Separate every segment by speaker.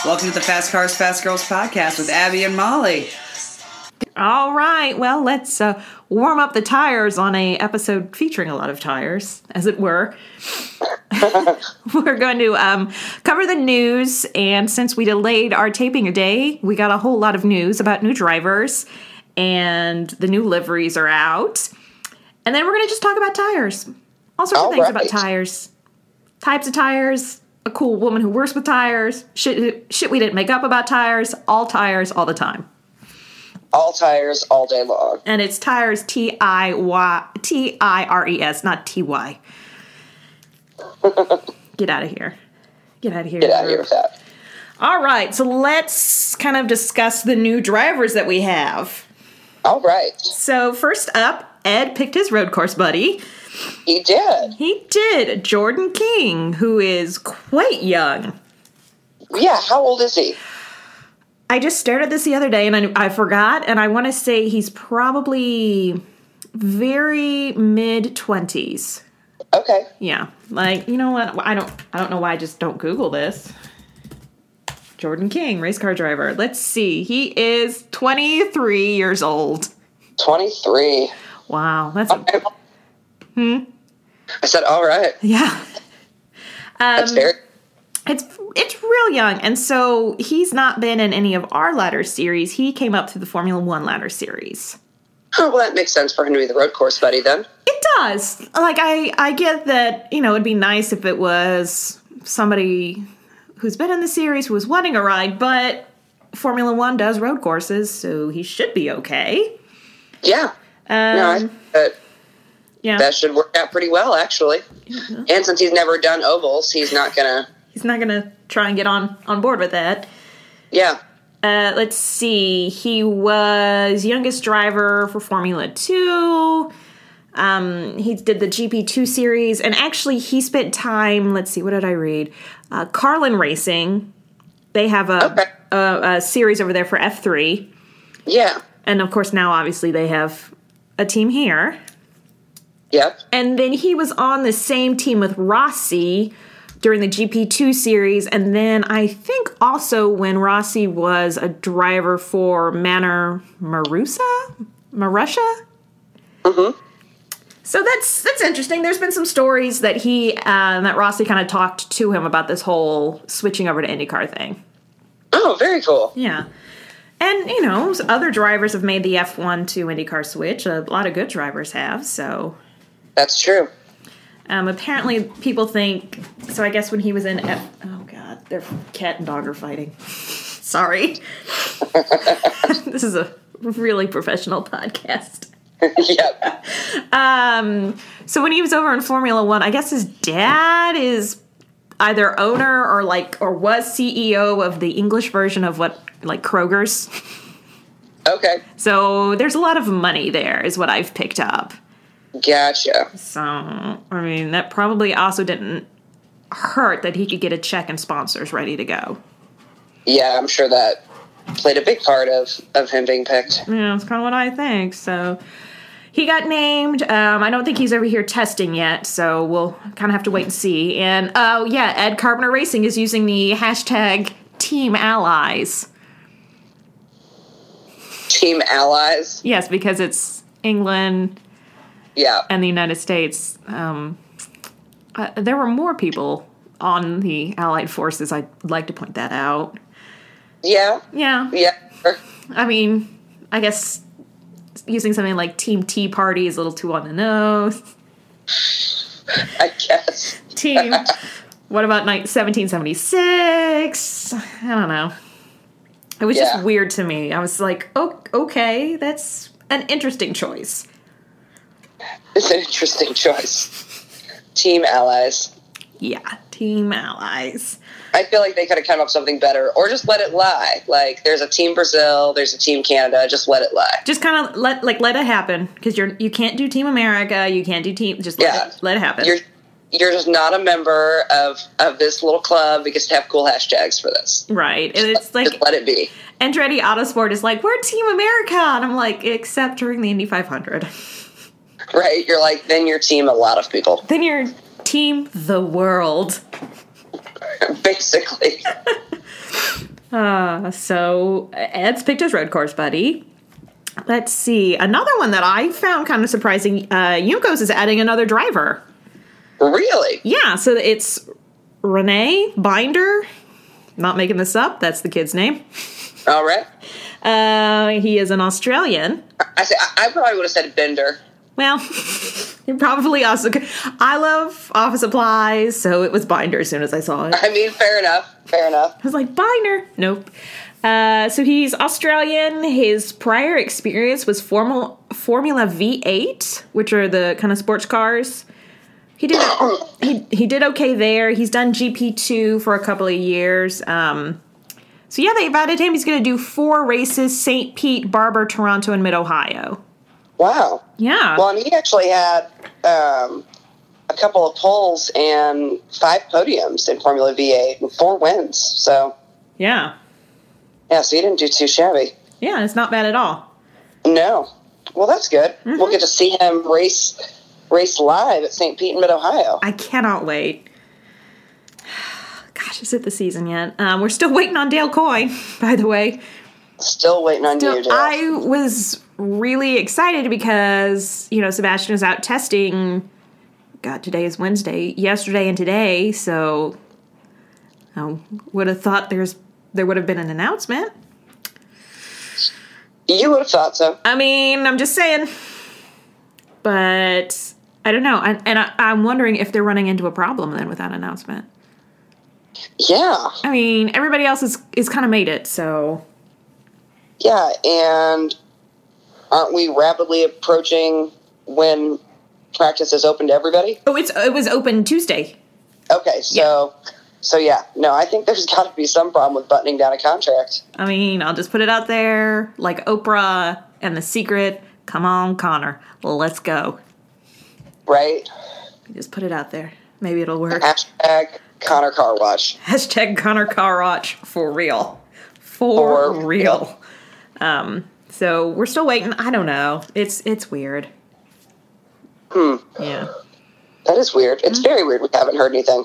Speaker 1: Welcome to the Fast Cars, Fast Girls podcast with Abby and Molly.
Speaker 2: All right, well, let's warm up the tires on a episode featuring a lot of tires, as it were. We're going to cover the news, and since we delayed our taping a day, we got a whole lot of news about new drivers, and the new liveries are out. And then we're going to just talk about tires. All sorts of things about tires. Types of tires, a cool woman who works with tires, shit we didn't make up about tires all the time.
Speaker 3: All tires, all day long.
Speaker 2: And it's tires, T-I-R-E-S, not T-Y. Get out of here. Get out of here.
Speaker 3: Get out of here with that.
Speaker 2: All right, so let's kind of discuss the new drivers that we have.
Speaker 3: All right.
Speaker 2: So first up, Ed picked his road course buddy.
Speaker 3: He did.
Speaker 2: He did. Jordan King, who is quite young.
Speaker 3: Yeah, how old is he?
Speaker 2: I just stared at this the other day, and I forgot, and I want to say he's probably very mid-20s.
Speaker 3: Okay.
Speaker 2: Yeah. Like, you know what? I don't know why I just don't Google this. Jordan King, race car driver. Let's see. He is 23 years old.
Speaker 3: 23.
Speaker 2: Wow. That's...
Speaker 3: I said, all right.
Speaker 2: Yeah.
Speaker 3: That's fair.
Speaker 2: It's real young, and so he's not been in any of our ladder series. He came up through the Formula One ladder series.
Speaker 3: Oh, well, that makes sense for him to be the road course buddy, then.
Speaker 2: It does. Like, I get that, you know, it'd be nice if it was somebody who's been in the series who was wanting a ride, but Formula One does road courses, so he should be okay.
Speaker 3: Yeah. That should work out pretty well, actually. Mm-hmm. And since he's never done ovals, he's not gonna
Speaker 2: try and get on board with that.
Speaker 3: Yeah.
Speaker 2: Let's see. He was youngest driver for Formula 2. He did the GP2 series, and actually he spent time, let's see, what did I read? Carlin Racing. They have a series over there for F3.
Speaker 3: Yeah.
Speaker 2: And of course now obviously they have a team here.
Speaker 3: Yep.
Speaker 2: And then he was on the same team with Rossi during the GP2 series, and then I think also when Rossi was a driver for Marussia?
Speaker 3: Mm-hmm.
Speaker 2: So that's interesting. There's been some stories that that Rossi kind of talked to him about this whole switching over to IndyCar thing.
Speaker 3: Oh, very cool.
Speaker 2: Yeah. And, you know, other drivers have made the F1 to IndyCar switch. A lot of good drivers have, so...
Speaker 3: That's true.
Speaker 2: Apparently, people think... So I guess when he was in oh, God. Their cat and dog are fighting. Sorry. This is a really professional podcast.
Speaker 3: Yep.
Speaker 2: So when he was over in Formula One, I guess his dad is either owner or was CEO of the English version of Kroger's.
Speaker 3: Okay.
Speaker 2: So there's a lot of money there, is what I've picked up.
Speaker 3: Gotcha.
Speaker 2: So, I mean, that probably also didn't hurt that he could get a check and sponsors ready to go.
Speaker 3: Yeah, I'm sure that played a big part of him being picked.
Speaker 2: Yeah, that's kind of what I think. So, he got named. I don't think he's over here testing yet, so we'll kind of have to wait and see. And, Ed Carpenter Racing is using the hashtag Team Allies.
Speaker 3: Team Allies?
Speaker 2: Yes, because it's England...
Speaker 3: Yeah.
Speaker 2: And the United States. There were more people on the Allied forces. I'd like to point that out.
Speaker 3: Yeah.
Speaker 2: Yeah.
Speaker 3: Yeah.
Speaker 2: I mean, I guess using something like Team Tea Party is a little too on the nose.
Speaker 3: I guess.
Speaker 2: Team. What about 1776? I don't know. It was just weird to me. I was like, oh, okay, that's an interesting choice.
Speaker 3: It's an interesting choice. Team Allies.
Speaker 2: Yeah, Team Allies.
Speaker 3: I feel like they could have come up with something better, or just let it lie. Like, there's a Team Brazil, there's a Team Canada, just let it lie.
Speaker 2: Just kind of let it happen, because you can't do Team America, you can't do Team, just let it happen.
Speaker 3: You're just not a member of this little club because to have cool hashtags for this.
Speaker 2: Right. And it's like,
Speaker 3: just let it be.
Speaker 2: Andretti Autosport is like, we're Team America. And I'm like, except during the Indy 500.
Speaker 3: Right. You're like, then you're Team a lot of people.
Speaker 2: Then you're Team the world.
Speaker 3: Basically.
Speaker 2: So Ed's picked his road course buddy. Let's see. Another one that I found kind of surprising, Juncos is adding another driver.
Speaker 3: Really?
Speaker 2: Yeah, so it's Renee Binder. Not making this up. That's the kid's name.
Speaker 3: All right.
Speaker 2: He is an Australian.
Speaker 3: I probably would have said Bender.
Speaker 2: Well, you probably also could. I love office supplies, so it was Binder as soon as I saw it.
Speaker 3: I mean, fair enough.
Speaker 2: I was like, Binder. Nope. So he's Australian. His prior experience was Formula V8, which are the kind of sports cars. He did okay there. He's done GP2 for a couple of years. So yeah, they invited him. He's going to do 4 races: St. Pete, Barber, Toronto, and Mid-Ohio.
Speaker 3: Wow.
Speaker 2: Yeah.
Speaker 3: Well, and he actually had a couple of poles and 5 podiums in Formula V8 and 4 wins. So
Speaker 2: yeah.
Speaker 3: Yeah, so he didn't do too shabby.
Speaker 2: Yeah, it's not bad at all.
Speaker 3: No. Well, that's good. Mm-hmm. We'll get to see him race live at St. Pete in Mid-Ohio.
Speaker 2: I cannot wait. Gosh, is it the season yet? We're still waiting on Dale Coyne, by the way.
Speaker 3: Still waiting on you, Dale.
Speaker 2: I was really excited because, Sebastian was out testing. God, today is Wednesday. Yesterday and today, so I would have thought there would have been an announcement.
Speaker 3: You would have thought so.
Speaker 2: I mean, I'm just saying. But I don't know. I'm wondering if they're running into a problem then with that announcement.
Speaker 3: Yeah.
Speaker 2: I mean, everybody else is kind of made it, so.
Speaker 3: Yeah, and aren't we rapidly approaching when practice is open to everybody?
Speaker 2: Oh, it was open Tuesday.
Speaker 3: Okay, so yeah. No, I think there's got to be some problem with buttoning down a contract.
Speaker 2: I mean, I'll just put it out there, like Oprah and The Secret. Come on, Connor, let's go.
Speaker 3: Right?
Speaker 2: Just put it out there. Maybe it'll work.
Speaker 3: Hashtag Connor Car Watch.
Speaker 2: Hashtag Connor Car Watch for real. For real. So we're still waiting. I don't know. It's weird. Yeah.
Speaker 3: That is weird. It's very weird. We haven't heard anything.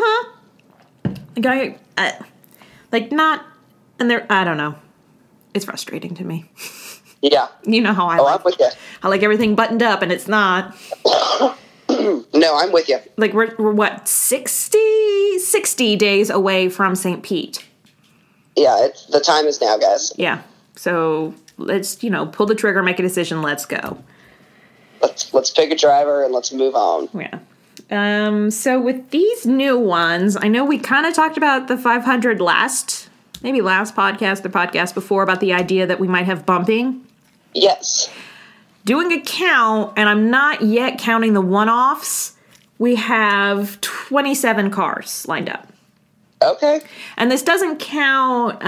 Speaker 2: I don't know. It's frustrating to me.
Speaker 3: Yeah.
Speaker 2: You know how I'm with you. I like everything buttoned up, and it's not.
Speaker 3: No, I'm with you.
Speaker 2: Like, we're what, 60 days away from St. Pete.
Speaker 3: Yeah, the time is now, guys.
Speaker 2: Yeah. So let's, pull the trigger, make a decision, let's go.
Speaker 3: Let's pick a driver and let's move on.
Speaker 2: Yeah. So with these new ones, I know we kind of talked about the 500 last podcast, the podcast before, about the idea that we might have bumping.
Speaker 3: Yes.
Speaker 2: Doing a count, and I'm not yet counting the one-offs, we have 27 cars lined up.
Speaker 3: Okay.
Speaker 2: And this doesn't count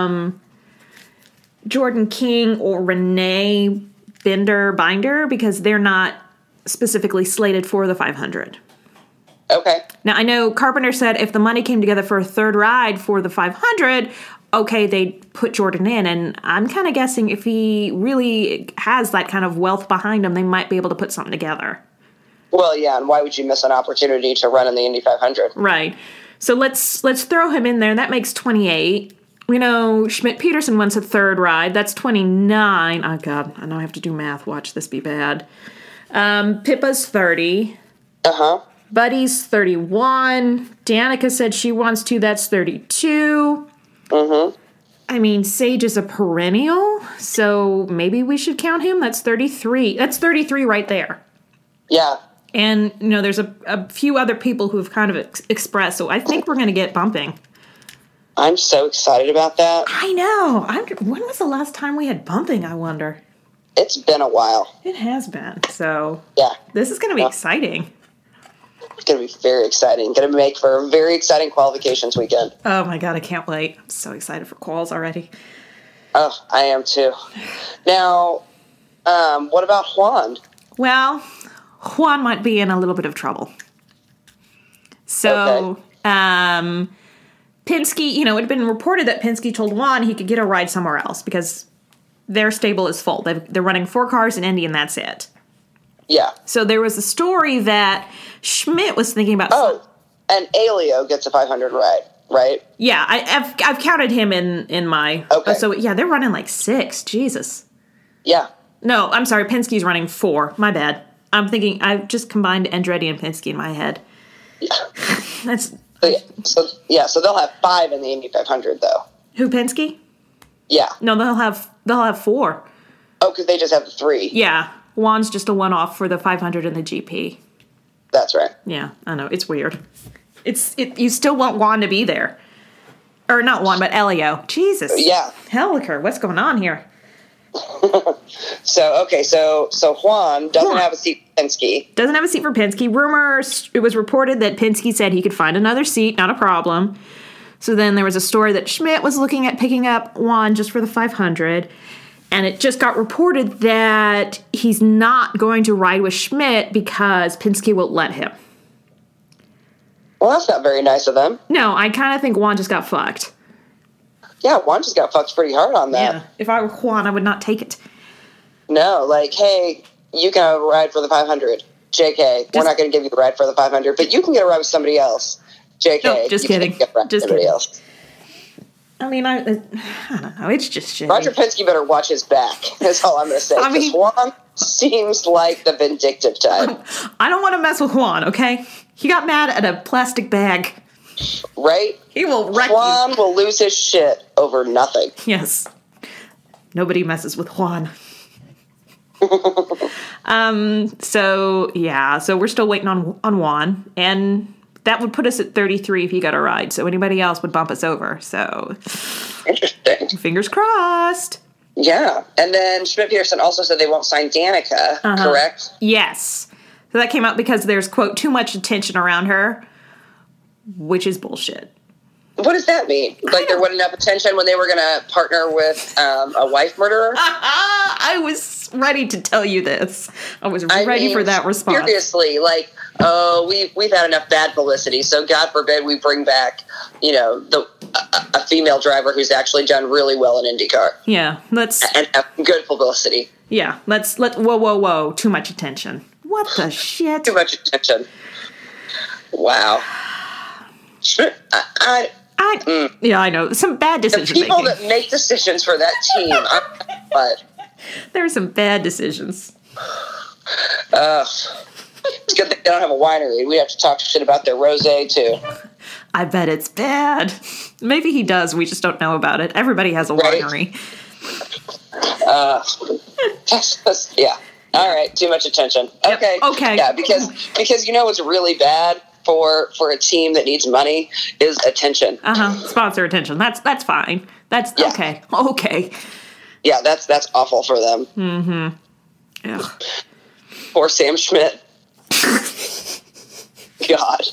Speaker 2: Jordan King or Renee Binder because they're not specifically slated for the 500.
Speaker 3: Okay.
Speaker 2: Now, I know Carpenter said if the money came together for a third ride for the 500, okay, they'd put Jordan in. And I'm kind of guessing if he really has that kind of wealth behind him, they might be able to put something together.
Speaker 3: Well, yeah, and why would you miss an opportunity to run in the Indy 500?
Speaker 2: Right. So let's throw him in there. That makes 28. We know Schmidt-Peterson wants a third ride. That's 29. Oh, God. I know I have to do math. Watch this be bad. Pippa's 30.
Speaker 3: Uh-huh.
Speaker 2: Buddy's 31. Danica said she wants to. That's 32.
Speaker 3: Mm-hmm.
Speaker 2: I mean, Sage is a perennial, so maybe we should count him. That's 33. That's 33 right there.
Speaker 3: Yeah.
Speaker 2: And, there's a few other people who have kind of expressed, so I think we're going to get bumping.
Speaker 3: I'm so excited about that.
Speaker 2: I know. When was the last time we had bumping, I wonder?
Speaker 3: It's been a while.
Speaker 2: It has been. So,
Speaker 3: yeah.
Speaker 2: This is going to be exciting.
Speaker 3: It's going to be very exciting. Going to make for a very exciting qualifications weekend.
Speaker 2: Oh, my God. I can't wait. I'm so excited for quals already.
Speaker 3: Oh, I am too. Now, what about Juan?
Speaker 2: Well, Juan might be in a little bit of trouble. So, Penske, it had been reported that Penske told Juan he could get a ride somewhere else because their stable is full. They're running 4 cars in Indy, and that's it.
Speaker 3: Yeah.
Speaker 2: So there was a story that Schmidt was thinking about.
Speaker 3: Oh, and Alio gets a 500 ride. right?
Speaker 2: Yeah, I've counted him in my.
Speaker 3: Okay.
Speaker 2: So yeah, they're running like 6. Jesus.
Speaker 3: Yeah.
Speaker 2: No, I'm sorry. Penske's running 4. My bad. I'm thinking I've just combined Andretti and Penske in my head.
Speaker 3: Yeah.
Speaker 2: That's
Speaker 3: So they'll have 5 in the Indy 500 though.
Speaker 2: who, Penske?
Speaker 3: Yeah.
Speaker 2: No, they'll have 4.
Speaker 3: Oh, because they just have the 3.
Speaker 2: Yeah, Juan's just a one-off for the 500 and the GP.
Speaker 3: That's right.
Speaker 2: Yeah, I know, it's weird. You still want Juan to be there, or not Juan, but Elio. Jesus.
Speaker 3: Yeah.
Speaker 2: Helliker, what's going on here?
Speaker 3: So Juan doesn't have a seat for Penske.
Speaker 2: Doesn't have a seat for Penske. Rumors, it was reported that Penske said he could find another seat, not a problem. So then there was a story that Schmidt was looking at picking up Juan just for the 500. And it just got reported that he's not going to ride with Schmidt because Penske won't let him.
Speaker 3: Well, that's not very nice of them.
Speaker 2: No, I kind of think Juan just got fucked.
Speaker 3: Yeah, Juan just got fucked pretty hard on that.
Speaker 2: Yeah. If I were Juan, I would not take it.
Speaker 3: No, like, hey, you can have a ride for the 500. JK, we're not going to give you a ride for the 500, but you can get a ride with somebody else. JK,
Speaker 2: No, just
Speaker 3: you
Speaker 2: kidding.
Speaker 3: Can't get a ride
Speaker 2: Just
Speaker 3: with somebody
Speaker 2: kidding.
Speaker 3: else.
Speaker 2: I mean, I don't know. It's just shitty.
Speaker 3: Roger Penske better watch his back. That's all I'm going to say.
Speaker 2: I mean-
Speaker 3: Because Juan seems like the vindictive type,
Speaker 2: I don't want to mess with Juan, okay? He got mad at a plastic bag.
Speaker 3: right?
Speaker 2: He will wreck you.
Speaker 3: Juan will lose his shit over nothing.
Speaker 2: Yes. Nobody messes with Juan. So we're still waiting on Juan, and that would put us at 33 if he got a ride. So anybody else would bump us over. So
Speaker 3: Interesting.
Speaker 2: fingers crossed.
Speaker 3: Yeah. And then Schmidt Peterson also said they won't sign Danica, correct?
Speaker 2: Yes. So that came out because there's, quote, too much attention around her, which is bullshit.
Speaker 3: What does that mean? Like there wasn't enough attention when they were going to partner with a wife murderer?
Speaker 2: I was ready to tell you this. I was ready for that response.
Speaker 3: Seriously, like, oh, we've had enough bad publicity, so God forbid we bring back, a female driver who's actually done really well in IndyCar.
Speaker 2: Yeah,
Speaker 3: And have good publicity.
Speaker 2: Yeah, whoa, too much attention. What the shit?
Speaker 3: Too much attention. Wow.
Speaker 2: Yeah, I know. Some bad
Speaker 3: The
Speaker 2: decision
Speaker 3: people
Speaker 2: making.
Speaker 3: that make decisions for that team, but
Speaker 2: There are some bad decisions.
Speaker 3: it's good that they don't have a winery. We have to talk shit about their rosé too.
Speaker 2: I bet it's bad. Maybe he does. We just don't know about it. Everybody has a
Speaker 3: Right.
Speaker 2: winery.
Speaker 3: Yeah. All right. Too much attention.
Speaker 2: Yep,
Speaker 3: Okay.
Speaker 2: okay.
Speaker 3: Yeah, because what's really bad for a team that needs money is attention.
Speaker 2: Sponsor attention. That's fine. That's
Speaker 3: Yeah.
Speaker 2: okay. Okay.
Speaker 3: Yeah, that's awful for them.
Speaker 2: Ugh.
Speaker 3: Poor Sam Schmidt. God.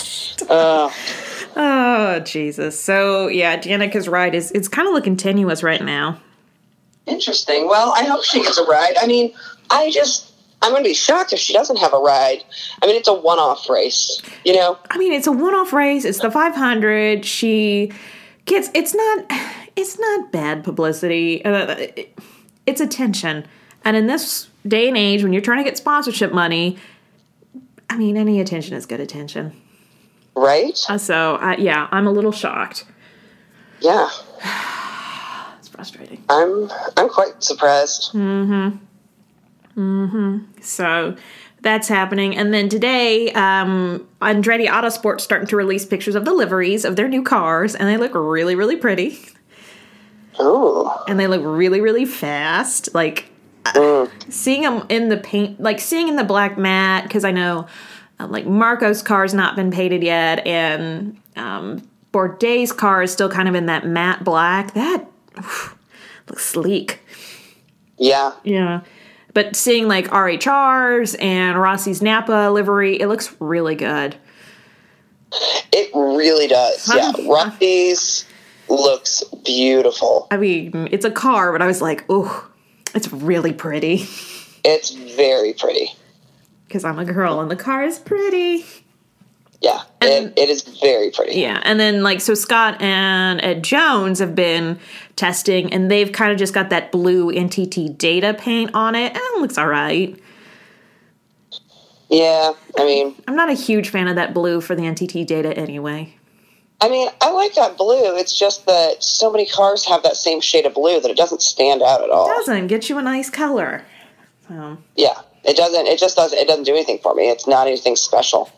Speaker 2: Oh, Jesus. So, yeah, Danica's ride it's kind of looking tenuous right now.
Speaker 3: Interesting. Well, I hope she gets a ride. I mean, I'm going to be shocked if she doesn't have a ride. I mean, it's a one-off race,
Speaker 2: I mean, it's a one-off race. It's the 500. She gets. It's not bad publicity. It's attention. And in this day and age, when you're trying to get sponsorship money, I mean, any attention is good attention.
Speaker 3: Right?
Speaker 2: Yeah, I'm a little shocked.
Speaker 3: Yeah.
Speaker 2: It's frustrating.
Speaker 3: I'm quite surprised.
Speaker 2: So that's happening. And then today, Andretti Autosport's starting to release pictures of the liveries of their new cars, and they look really, really pretty.
Speaker 3: Ooh.
Speaker 2: And they look really, really fast. Like, seeing them in the paint, like seeing in the black matte, because I know, like, Marco's car's not been painted yet, and Bourdais' car is still kind of in that matte black. That looks sleek.
Speaker 3: Yeah.
Speaker 2: Yeah. But seeing, like, RHR's and Rossi's Napa livery, it looks really good.
Speaker 3: It really does. Yeah. Rockies looks beautiful.
Speaker 2: I mean, it's a car, but I was like, ooh, it's really pretty.
Speaker 3: It's very pretty.
Speaker 2: Because I'm a girl, and the car is pretty.
Speaker 3: Yeah, it is very pretty.
Speaker 2: Yeah, and then, like, so Scott and Ed Jones have been testing, and they've kind of just got that blue NTT Data paint on it, and it looks all right.
Speaker 3: Yeah, I mean,
Speaker 2: I'm not a huge fan of that blue for the NTT Data anyway.
Speaker 3: I mean, I like that blue. It's just that so many cars have that same shade of blue that it doesn't stand out at all.
Speaker 2: It doesn't get you a nice color.
Speaker 3: Yeah, it doesn't. It just doesn't. It doesn't do anything for me. It's not anything special.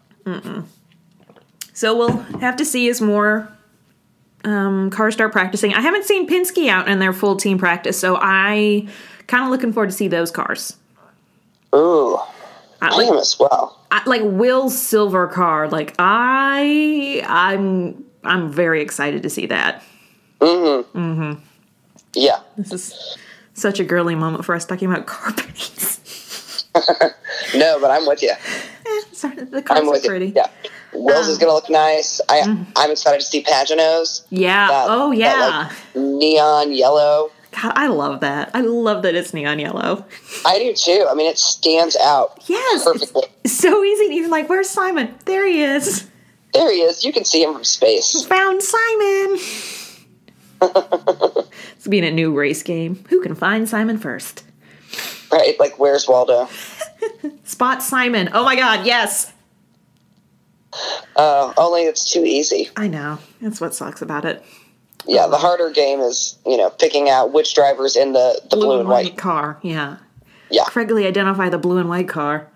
Speaker 2: So we'll have to see as more cars start practicing. I haven't seen Penske out in their full team practice, so I kind of looking forward to see those cars.
Speaker 3: Ooh, I am as well.
Speaker 2: Like Will's silver car, like I'm very excited to see that.
Speaker 3: Yeah.
Speaker 2: This is such a girly moment for us talking about car paints.
Speaker 3: No, but I'm with you.
Speaker 2: Sorry, the cars are pretty.
Speaker 3: Yeah. Will's is going to look nice. I'm excited to see Pagano's.
Speaker 2: Yeah.
Speaker 3: That, neon yellow.
Speaker 2: God, I love that. I love that it's neon yellow.
Speaker 3: I do too. I mean, it stands out perfectly.
Speaker 2: It's so easy to even where's Simon? There he is.
Speaker 3: There he is. You can see him from space.
Speaker 2: Found Simon. It's being a new race game. Who can find Simon first?
Speaker 3: Right, like Where's Waldo?
Speaker 2: Spot Simon. Oh my God, yes.
Speaker 3: Only it's too easy.
Speaker 2: I know. That's what sucks about it.
Speaker 3: Yeah, the harder game is, picking out which driver's in the blue and white
Speaker 2: car. Yeah.
Speaker 3: Yeah.
Speaker 2: Correctly identify the blue and white car.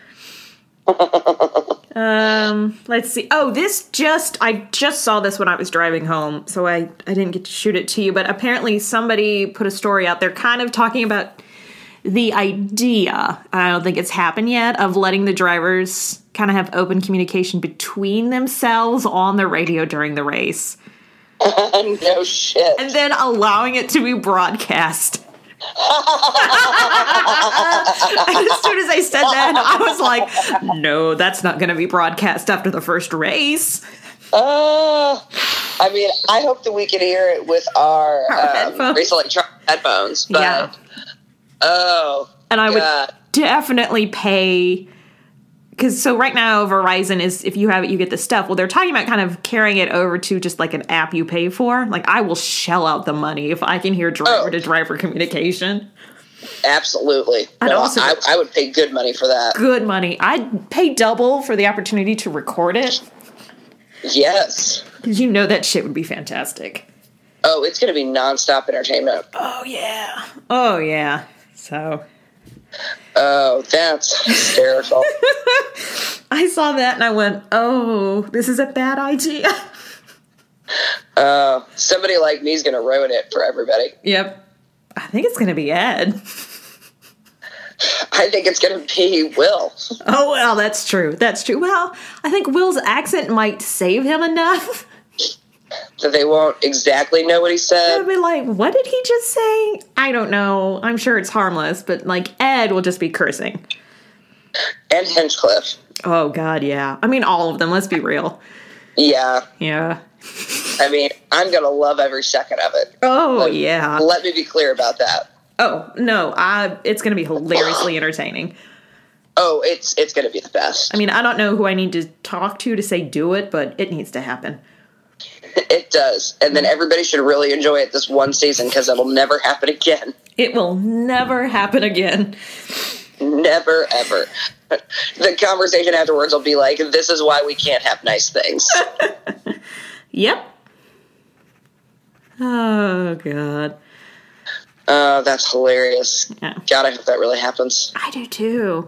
Speaker 2: Let's see. Oh, I just saw this when I was driving home, so I didn't get to shoot it to you, but apparently somebody put a story out there kind of talking about the idea, I don't think it's happened yet, of letting the drivers kind of have open communication between themselves on the radio during the race.
Speaker 3: No shit.
Speaker 2: And then allowing it to be broadcast. As soon as I said that, I was like, no, that's not going to be broadcast after the first race.
Speaker 3: I mean, I hope that we can hear it with our race electronic headphones. But, yeah.
Speaker 2: And I would definitely pay... Because right now Verizon is, if you have it, you get the stuff. Well, they're talking about kind of carrying it over to just like an app you pay for. Like, I will shell out the money if I can hear driver-to-driver communication.
Speaker 3: Absolutely. I would pay good money for that.
Speaker 2: Good money. I'd pay double for the opportunity to record it.
Speaker 3: Yes.
Speaker 2: Because that shit would be fantastic.
Speaker 3: Oh, it's going to be nonstop entertainment.
Speaker 2: Oh, yeah. Oh, yeah. So...
Speaker 3: Oh, that's hysterical.
Speaker 2: I saw that and I went, oh, this is a bad idea.
Speaker 3: Somebody like me is going to ruin it for everybody.
Speaker 2: Yep. I think it's going to be Ed.
Speaker 3: I think it's going to be Will.
Speaker 2: Oh, well, that's true. That's true. Well, I think Will's accent might save him enough
Speaker 3: that they won't exactly know what he said.
Speaker 2: They'll be like, what did he just say? I don't know. I'm sure it's harmless, but Ed will just be cursing.
Speaker 3: And Hinchcliffe.
Speaker 2: Oh, God, yeah. I mean, all of them. Let's be real.
Speaker 3: Yeah.
Speaker 2: Yeah.
Speaker 3: I mean, I'm going to love every second of it.
Speaker 2: Oh, yeah.
Speaker 3: Let me be clear about that.
Speaker 2: Oh, no. It's going to be hilariously entertaining.
Speaker 3: Oh, it's going to be the best.
Speaker 2: I mean, I don't know who I need to talk to say do it, but it needs to happen.
Speaker 3: It does. And then everybody should really enjoy it this one season because it'll never happen again.
Speaker 2: It will never happen again.
Speaker 3: Never, ever. The conversation afterwards will be like, this is why we can't have nice things.
Speaker 2: Yep. Oh, God.
Speaker 3: Oh, that's hilarious.
Speaker 2: Yeah.
Speaker 3: God, I hope that really happens.
Speaker 2: I do, too.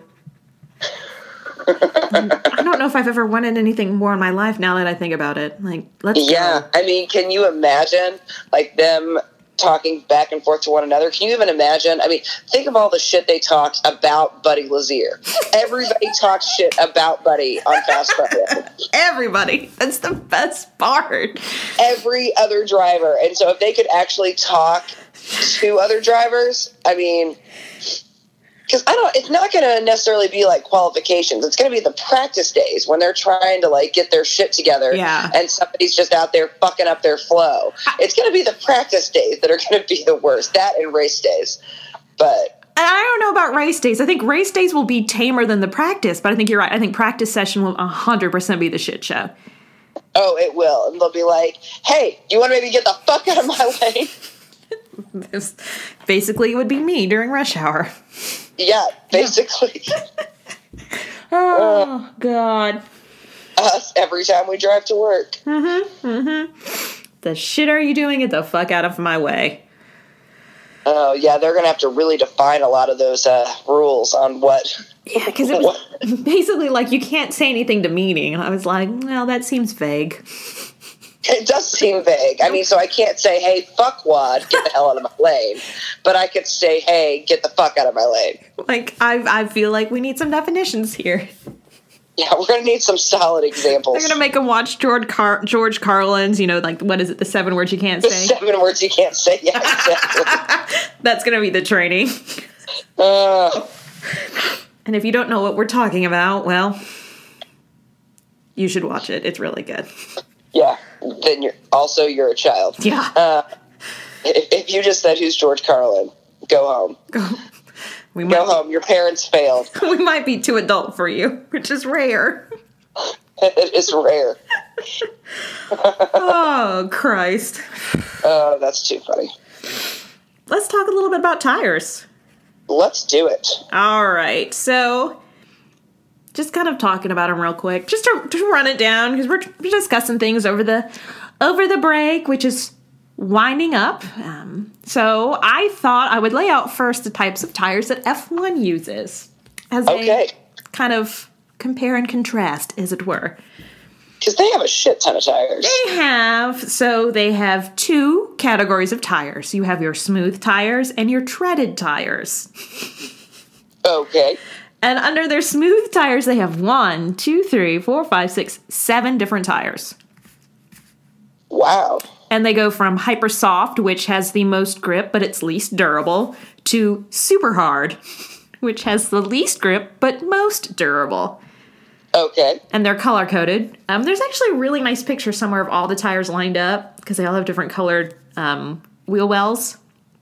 Speaker 2: I don't know if I've ever wanted anything more in my life now that I think about it. Let's go.
Speaker 3: I mean, can you imagine, them talking back and forth to one another? Can you even imagine? I mean, think of all the shit they talked about Buddy Lazier. Everybody talks shit about Buddy on Fast Friday.
Speaker 2: Everybody. That's the best part.
Speaker 3: Every other driver. And so if they could actually talk to other drivers, I mean... Because it's not going to necessarily be qualifications. It's going to be the practice days when they're trying to get their shit together.
Speaker 2: Yeah.
Speaker 3: And somebody's just out there fucking up their flow. It's going to be the practice days that are going to be the worst. That and race days. But
Speaker 2: I don't know about race days. I think race days will be tamer than the practice. But I think you're right. I think practice session will 100% be the shit show.
Speaker 3: Oh, it will. And they'll be like, hey, do you want to maybe get the fuck out of my way?
Speaker 2: Basically, it would be me during rush hour.
Speaker 3: Yeah, basically.
Speaker 2: Oh, God.
Speaker 3: us every time we drive to work.
Speaker 2: The shit are you doing? Get the fuck out of my way.
Speaker 3: Oh, yeah, they're going to have to really define a lot of those rules on what...
Speaker 2: Yeah, because it was basically like you can't say anything demeaning. I was like, well, that seems vague.
Speaker 3: It does seem vague. I mean, so I can't say, hey, fuckwad, get the hell out of my lane. But I could say, hey, get the fuck out of my lane.
Speaker 2: Like, I feel like we need some definitions here.
Speaker 3: Yeah, we're going to need some solid examples.
Speaker 2: They're going to make them watch George Carlin's, like, what is it, the 7 words you can't
Speaker 3: The
Speaker 2: say?
Speaker 3: 7 words you can't say. Yeah, exactly.
Speaker 2: That's going to be the training. And if you don't know what we're talking about, well, you should watch it. It's really good.
Speaker 3: Yeah, then you're a child.
Speaker 2: Yeah.
Speaker 3: If you just said, who's George Carlin, go home. Go home. Your parents failed.
Speaker 2: We might be too adult for you, which is rare.
Speaker 3: It is rare.
Speaker 2: Oh, Christ.
Speaker 3: Oh, that's too funny.
Speaker 2: Let's talk a little bit about tires.
Speaker 3: Let's do it.
Speaker 2: All right. So, just kind of talking about them real quick, just to run it down, because we're discussing things over the break, which is winding up. So I thought I would lay out first the types of tires that F1 uses as a kind of compare and contrast, as it were.
Speaker 3: Because they have a shit ton of tires.
Speaker 2: They have 2 categories of tires. You have your smooth tires and your treaded tires.
Speaker 3: Okay.
Speaker 2: And under their smooth tires, they have 1, 2, 3, 4, 5, 6, 7 different tires.
Speaker 3: Wow.
Speaker 2: And they go from hyper soft, which has the most grip, but it's least durable, to super hard, which has the least grip, but most durable.
Speaker 3: Okay.
Speaker 2: And they're color coded. There's actually a really nice picture somewhere of all the tires lined up, because they all have different colored wheel wells.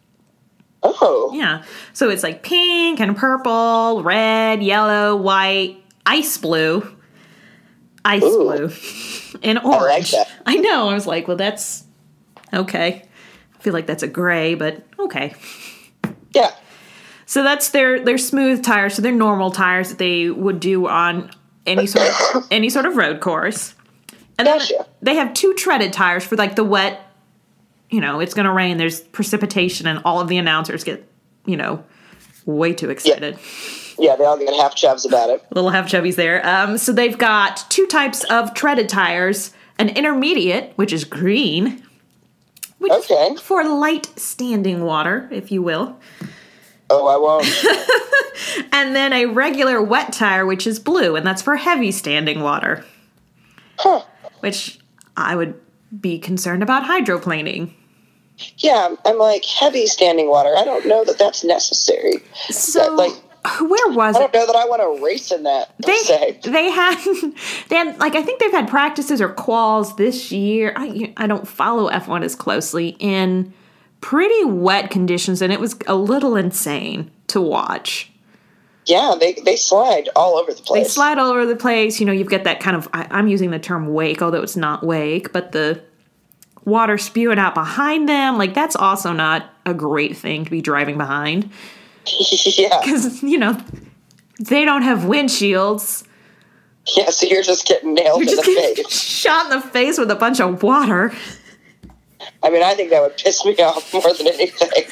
Speaker 3: Oh.
Speaker 2: Yeah. So it's like pink and purple, red, yellow, white, ice blue, and orange.
Speaker 3: I like that.
Speaker 2: I know. I was like, well, that's okay. I feel like that's a gray, but okay.
Speaker 3: Yeah.
Speaker 2: So that's their smooth tires. So they're normal tires that they would do on any sort of road course. And then they have 2 treaded tires for like the wet. It's going to rain, there's precipitation, and all of the announcers get, way too excited.
Speaker 3: Yeah, they all get half chubs about it.
Speaker 2: Little half chubbies there. So they've got 2 types of treaded tires, an intermediate, which is green, which is for light standing water, if you will.
Speaker 3: Oh, I won't.
Speaker 2: And then a regular wet tire, which is blue, and that's for heavy standing water.
Speaker 3: Huh.
Speaker 2: Which I would be concerned about hydroplaning.
Speaker 3: Yeah, I'm like, heavy standing water. I don't know that that's necessary.
Speaker 2: So, where was it?
Speaker 3: I don't know that I want to race in that.
Speaker 2: They had, like, I think they've had practices or quals this year. I don't follow F1 as closely, in pretty wet conditions, and it was a little insane to watch.
Speaker 3: Yeah, they slide all over the place.
Speaker 2: You've got that kind of, I'm using the term wake, although it's not wake, but the water spewing out behind them. Like, that's also not a great thing to be driving behind.
Speaker 3: Yeah.
Speaker 2: Because, they don't have windshields.
Speaker 3: Yeah, so you're just getting nailed in the face.
Speaker 2: Shot in the face with a bunch of water.
Speaker 3: I mean, I think that would piss me off more than anything.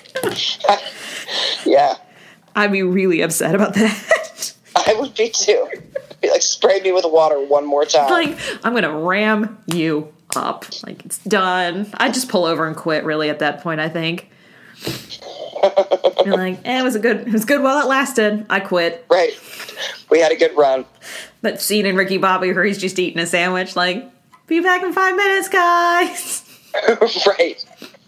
Speaker 3: Yeah.
Speaker 2: I'd be really upset about that.
Speaker 3: I would be too. I'd be like, spray me with water one more time.
Speaker 2: Like, I'm going to ram you up. Like, it's done. I'd just pull over and quit, really, at that point, I think. You're like, it was good while it lasted. I quit.
Speaker 3: Right. We had a good run.
Speaker 2: That scene in Ricky Bobby where he's just eating a sandwich, like, be back in 5 minutes, guys.
Speaker 3: Right.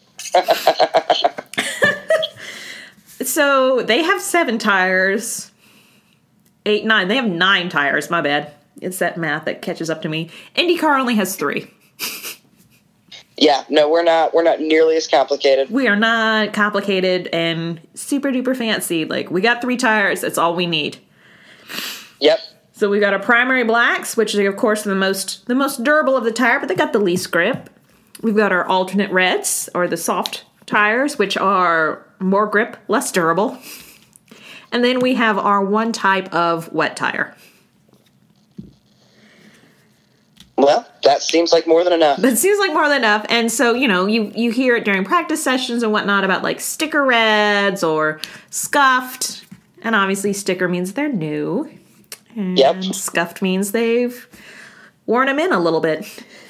Speaker 2: So they have 7 tires. 8, 9. They have 9 tires. My bad. It's that math that catches up to me. IndyCar only has 3.
Speaker 3: Yeah, no, we're not nearly as complicated.
Speaker 2: We are not complicated and super duper fancy. Like, we got 3 tires. That's all we need.
Speaker 3: Yep.
Speaker 2: So we got our primary blacks, which are, of course, the most durable of the tire, but they got the least grip. We've got our alternate reds, or the soft tires, which are more grip, less durable. And then we have our 1 type of wet tire.
Speaker 3: Well, that seems like more than enough.
Speaker 2: That seems like more than enough. And so, you hear it during practice sessions and whatnot about like sticker reds or scuffed. And obviously sticker means they're new. And
Speaker 3: Yep.
Speaker 2: scuffed means they've worn them in a little bit.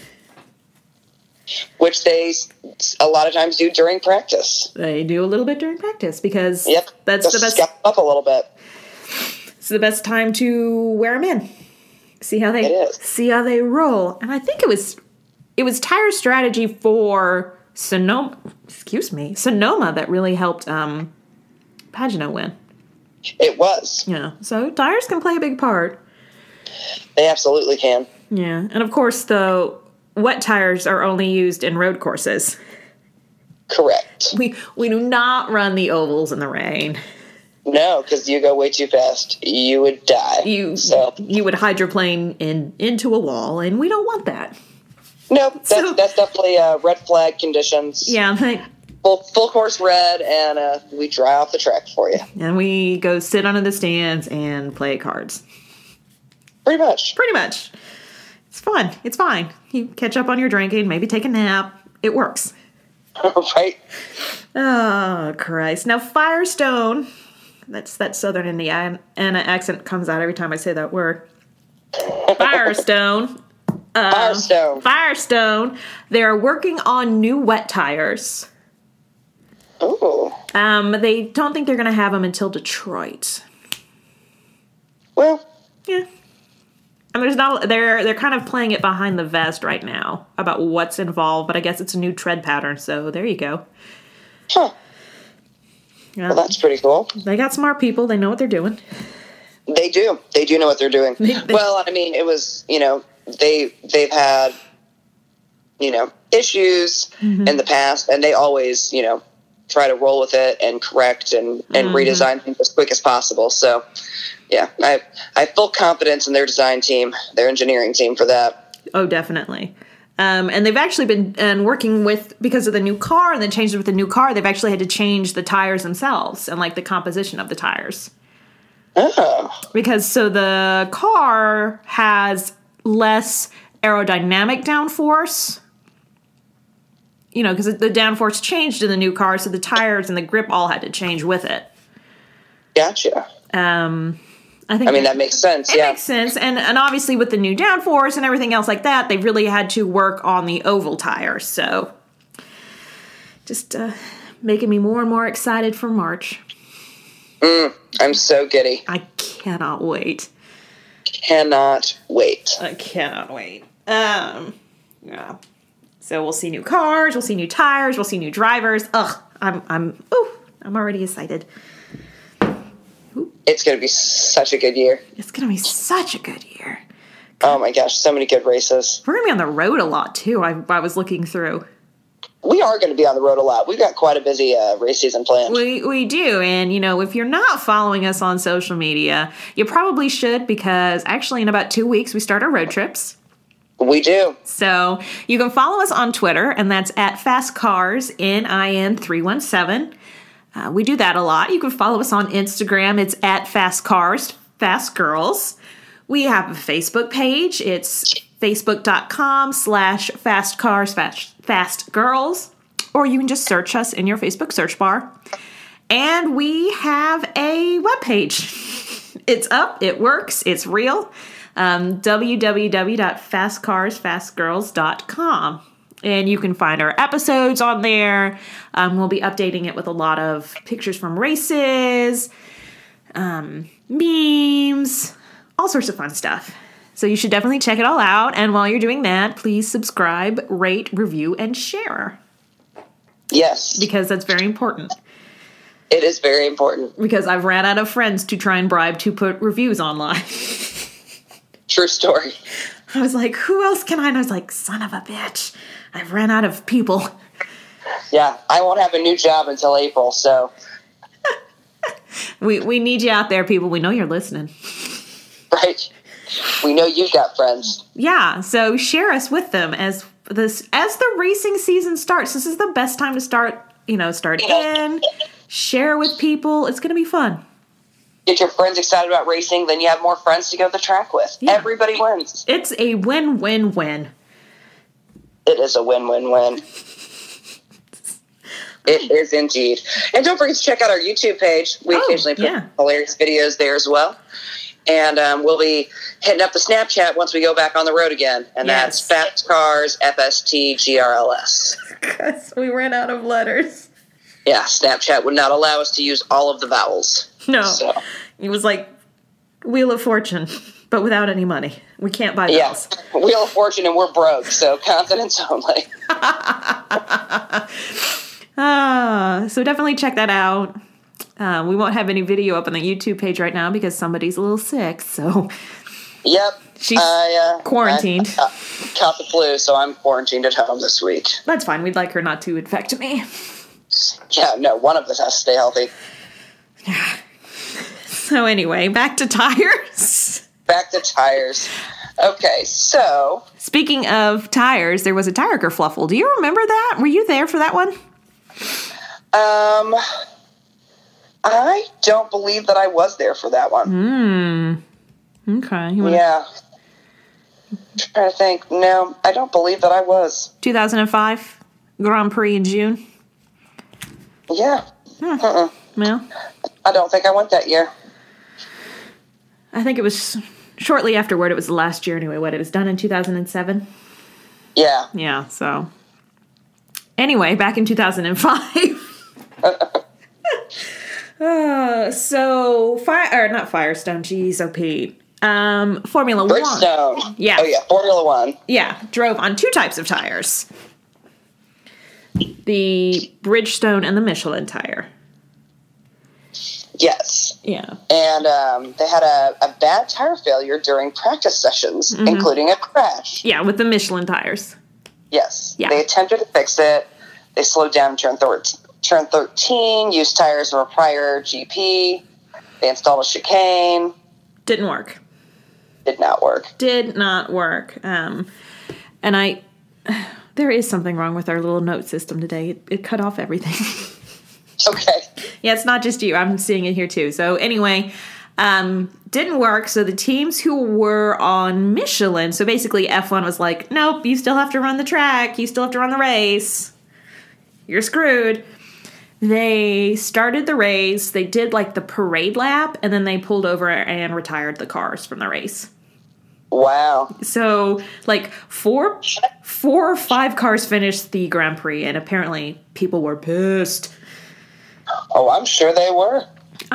Speaker 3: Which they a lot of times do during practice.
Speaker 2: They do a little bit during practice because
Speaker 3: Yep.
Speaker 2: that's
Speaker 3: Just
Speaker 2: the best.
Speaker 3: scuff up a little bit.
Speaker 2: It's the best time to wear them in. See how
Speaker 3: It is.
Speaker 2: they roll. And I think it was Tire Strategy for Sonoma that really helped Pagano win.
Speaker 3: It was.
Speaker 2: Yeah. So tires can play a big part.
Speaker 3: They absolutely can.
Speaker 2: Yeah. And of course the wet tires are only used in road courses.
Speaker 3: Correct.
Speaker 2: We do not run the ovals in the rain.
Speaker 3: No, because you go way too fast. You would die.
Speaker 2: You would hydroplane into a wall, and we don't want that.
Speaker 3: No, that's definitely red flag conditions.
Speaker 2: Yeah,
Speaker 3: Full course red, and we dry off the track for you.
Speaker 2: and we go sit under the stands and play cards.
Speaker 3: Pretty much.
Speaker 2: Pretty much. It's fun. It's fine. You catch up on your drinking, maybe take a nap. It works.
Speaker 3: Right?
Speaker 2: Oh, Christ. Now, Firestone, that's that Southern Indiana accent comes out every time I say that word. Firestone. Firestone. They're working on new wet tires.
Speaker 3: Ooh.
Speaker 2: They don't think they're going to have them until Detroit.
Speaker 3: Well,
Speaker 2: Yeah. And there's not. They're kind of playing it behind the vest right now about what's involved, but I guess it's a new tread pattern. So there you go.
Speaker 3: huh.
Speaker 2: Yeah.
Speaker 3: Well, that's pretty cool.
Speaker 2: They got smart people. They know what they're doing.
Speaker 3: They do. They do know what they're doing. Well, I mean, it was, they've had, issues in the past, and they always, try to roll with it and correct and redesign things as quick as possible. So, yeah, I have full confidence in their design team, their engineering team for that.
Speaker 2: Oh, definitely. And they've actually been working with, because of the new car and the changes with the new car, they've actually had to change the tires themselves and like the composition of the tires.
Speaker 3: Oh.
Speaker 2: Because so the car has less aerodynamic downforce, because the downforce changed in the new car, so the tires and the grip all had to change with it.
Speaker 3: Gotcha.
Speaker 2: I mean,
Speaker 3: that makes sense.
Speaker 2: It
Speaker 3: Yeah.
Speaker 2: makes sense. And obviously with the new downforce and everything else like that, they really had to work on the oval tires. So just making me more and more excited for March.
Speaker 3: I'm so giddy.
Speaker 2: I cannot wait.
Speaker 3: Cannot wait.
Speaker 2: I cannot wait. Yeah. So we'll see new cars, we'll see new tires, we'll see new drivers. I'm already excited.
Speaker 3: It's going to be such a good year.
Speaker 2: It's going to be such a good year.
Speaker 3: Oh my gosh, so many good races.
Speaker 2: We're going to be on the road a lot too. I was looking through.
Speaker 3: We are going to be on the road a lot. We've got quite a busy race season planned.
Speaker 2: We do. And, if you're not following us on social media, you probably should, because actually in about 2 weeks we start our road trips.
Speaker 3: We do.
Speaker 2: So you can follow us on Twitter, and that's at FastCars, NIN317. We do that a lot. You can follow us on Instagram. It's at FastCars, Fast Girls. We have a Facebook page. It's facebook.com/FastCars, Fast Girls. Or you can just search us in your Facebook search bar. And we have a webpage. It's up. It works. It's real. www.fastcarsfastgirls.com. And you can find our episodes on there. We'll be updating it with a lot of pictures from races, memes, all sorts of fun stuff. So you should definitely check it all out. And while you're doing that, please subscribe, rate, review, and share.
Speaker 3: Yes.
Speaker 2: Because that's very important.
Speaker 3: It is very important.
Speaker 2: Because I've ran out of friends to try and bribe to put reviews online.
Speaker 3: True story.
Speaker 2: I was like, who else can I? And I was like, son of a bitch. I've ran out of people.
Speaker 3: Yeah, I won't have a new job until April, so.
Speaker 2: We need you out there, people. We know you're listening.
Speaker 3: Right. We know you've got friends.
Speaker 2: Yeah, so share us with them as the racing season starts. This is the best time to start in, share with people. It's going to be fun.
Speaker 3: Get your friends excited about racing, then you have more friends to go to the track with.
Speaker 2: Yeah.
Speaker 3: Everybody wins.
Speaker 2: It's a win-win-win.
Speaker 3: It is a win-win-win. It is indeed. And don't forget to check out our YouTube page. We occasionally put hilarious videos there as well. And we'll be hitting up the Snapchat once we go back on the road again. And that's Fast Cars FST GRLS.
Speaker 2: Because we ran out of letters.
Speaker 3: Yeah, Snapchat would not allow us to use all of the vowels.
Speaker 2: No.
Speaker 3: So.
Speaker 2: It was like Wheel of Fortune, but without any money. We can't buy those.
Speaker 3: Yeah, Wheel of Fortune and we're broke, so confidence only.
Speaker 2: So definitely check that out. We won't have any video up on the YouTube page right now because somebody's a little sick, so...
Speaker 3: Yep.
Speaker 2: She's quarantined.
Speaker 3: I caught the flu, so I'm quarantined at home this week.
Speaker 2: That's fine. We'd like her not to infect me.
Speaker 3: Yeah, no, one of us has to stay healthy.
Speaker 2: Yeah. So anyway, back to tires.
Speaker 3: Back to tires. Okay, so...
Speaker 2: Speaking of tires, there was a tire kerfluffle. Do you remember that? Were you there for that one?
Speaker 3: I don't believe that I was there for that one.
Speaker 2: Okay.
Speaker 3: Yeah. I'm trying to think. No, I don't believe that I was.
Speaker 2: 2005 Grand Prix in June.
Speaker 3: Yeah.
Speaker 2: Well,
Speaker 3: I don't think I went that year.
Speaker 2: I think it was shortly afterward. It was the last year anyway. It was done in 2007.
Speaker 3: Yeah.
Speaker 2: Yeah, so. Anyway, back in 2005. Not Firestone, geez, oh Pete. Formula
Speaker 3: Bridgestone.
Speaker 2: 1. Yeah.
Speaker 3: Oh yeah, Formula 1.
Speaker 2: Yeah, drove on two types of tires. The Bridgestone and the Michelin tire.
Speaker 3: Yes.
Speaker 2: Yeah.
Speaker 3: And they had a bad tire failure during practice sessions, including a crash.
Speaker 2: Yeah, with the Michelin tires.
Speaker 3: Yes.
Speaker 2: Yeah.
Speaker 3: They attempted to fix it. They slowed down in turn 13, used tires from a prior GP. They installed a chicane.
Speaker 2: Didn't work.
Speaker 3: Did not work.
Speaker 2: Did not work. And there is something wrong with our little note system today. It cut off everything.
Speaker 3: Okay.
Speaker 2: Yeah, it's not just you. I'm seeing it here too. So anyway, didn't work. So the teams who were on Michelin, so basically F1 was like, nope, you still have to run the track. You still have to run the race. You're screwed. They started the race. They did like the parade lap, and then they pulled over and retired the cars from the race.
Speaker 3: Wow.
Speaker 2: So like four or five cars finished the Grand Prix, and apparently people were pissed.
Speaker 3: Oh, I'm sure they were.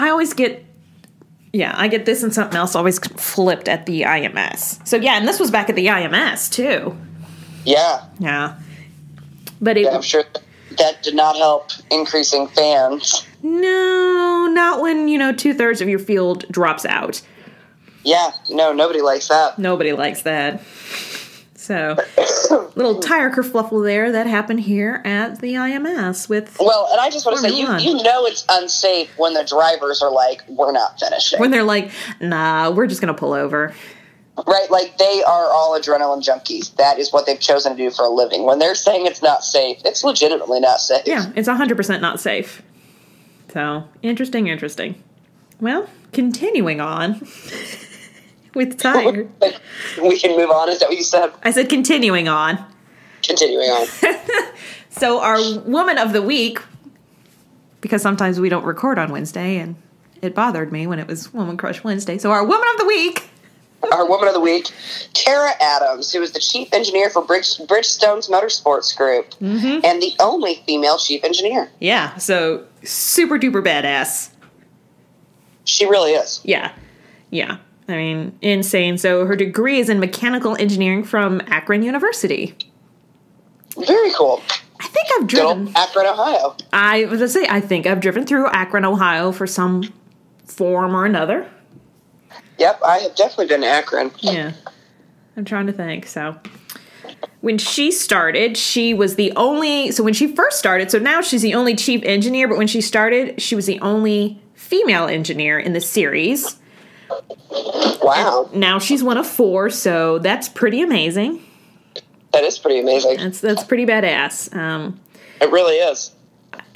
Speaker 2: I get this and something else always flipped at the IMS. So yeah, and this was back at the IMS too.
Speaker 3: Yeah.
Speaker 2: Yeah. But
Speaker 3: I'm sure that did not help increasing fans.
Speaker 2: No, not when, 2/3 of your field drops out.
Speaker 3: Yeah, no, nobody likes that.
Speaker 2: Nobody likes that. So, little tire kerfluffle there that happened here at the IMS with...
Speaker 3: Well, and I just want to say, you know it's unsafe when the drivers are like, we're not finishing.
Speaker 2: When they're like, nah, we're just going to pull over.
Speaker 3: Right, like they are all adrenaline junkies. That is what they've chosen to do for a living. When they're saying it's not safe, it's legitimately not safe.
Speaker 2: Yeah, it's 100% not safe. So, interesting. Well, continuing on... with tire.
Speaker 3: We can move on, is that what you said?
Speaker 2: I said continuing on.
Speaker 3: Continuing on.
Speaker 2: So our woman of the week, because sometimes we don't record on Wednesday, and it bothered me when it was Woman Crush Wednesday. So our woman of the week.
Speaker 3: Our woman of the week, Tara Adams, who is the chief engineer for Bridgestone's Motorsports Group, and the only female chief engineer.
Speaker 2: Yeah, so super duper badass.
Speaker 3: She really is.
Speaker 2: Yeah. I mean, insane. So her degree is in mechanical engineering from Akron University.
Speaker 3: Very cool.
Speaker 2: I think I've driven...
Speaker 3: Akron, Ohio.
Speaker 2: I think I've driven through Akron, Ohio for some form or another.
Speaker 3: Yep, I have definitely been to Akron.
Speaker 2: Yeah. I'm trying to think. So when she started, she was the only... So when she first started, so now she's the only chief engineer, but when she started, she was the only female engineer in the series.
Speaker 3: Wow.
Speaker 2: And now she's one of 4, so that's pretty amazing.
Speaker 3: That is pretty amazing.
Speaker 2: That's pretty badass.
Speaker 3: It really is.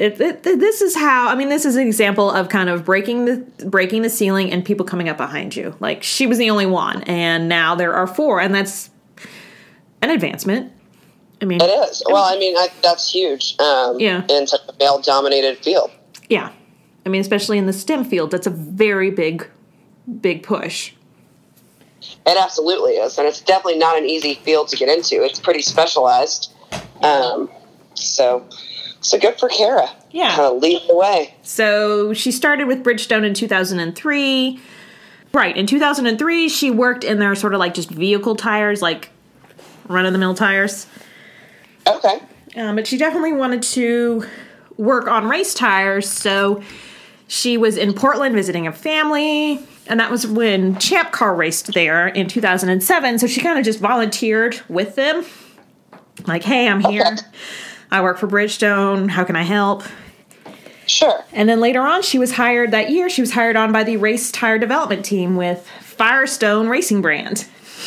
Speaker 2: this is how, I mean, this is an example of kind of breaking the ceiling and people coming up behind you. Like, she was the only one, and now there are 4, and that's an advancement. I mean,
Speaker 3: it is. Well, I mean, that's huge. In such a male-dominated field.
Speaker 2: Yeah. I mean, especially in the STEM field, that's a very big push.
Speaker 3: It absolutely is, and it's definitely not an easy field to get into. It's pretty specialized. So good for Kara.
Speaker 2: Yeah.
Speaker 3: Kind of leading the way.
Speaker 2: So she started with Bridgestone in 2003. Right. In 2003, she worked in their sort of like just vehicle tires, like run-of-the-mill tires.
Speaker 3: Okay.
Speaker 2: But she definitely wanted to work on race tires, so she was in Portland visiting a family, and that was when Champ Car raced there in 2007, so she kind of just volunteered with them. Like, hey, I'm here.
Speaker 3: Okay.
Speaker 2: I work for Bridgestone. How can I help?
Speaker 3: Sure.
Speaker 2: And then later on, she was hired on by the race tire development team with Firestone Racing Brand.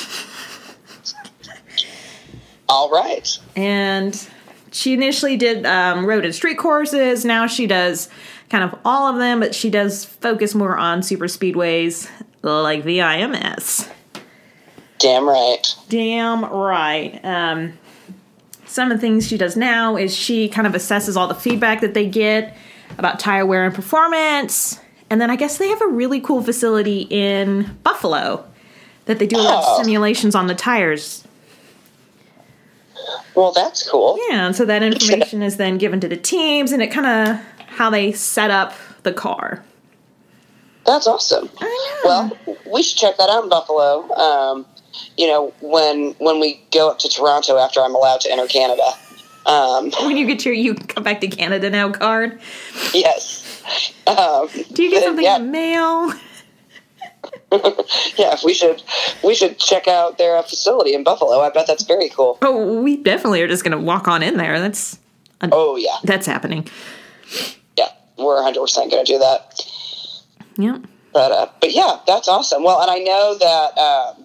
Speaker 3: All right.
Speaker 2: And she initially did road and street courses. Now she does kind of all of them, but she does focus more on super speedways like the IMS.
Speaker 3: Damn right.
Speaker 2: Damn right. Some of the things she does now is she kind of assesses all the feedback that they get about tire wear and performance. And then I guess they have a really cool facility in Buffalo that they do a lot of simulations on the tires.
Speaker 3: Well, that's cool.
Speaker 2: Yeah, and so that information is then given to the teams, and it kind of how they set up the car.
Speaker 3: That's awesome.
Speaker 2: I know.
Speaker 3: Well, we should check that out in Buffalo. When we go up to Toronto after I'm allowed to enter Canada.
Speaker 2: When you get you come back to Canada now card.
Speaker 3: Yes.
Speaker 2: Do you get something in the mail?
Speaker 3: Yeah, we should check out their facility in Buffalo. I bet that's very cool.
Speaker 2: Oh, we definitely are just going to walk on in there. That's happening.
Speaker 3: Yeah, we're 100% going to do that.
Speaker 2: Yep.
Speaker 3: But yeah, that's awesome. Well, and I know that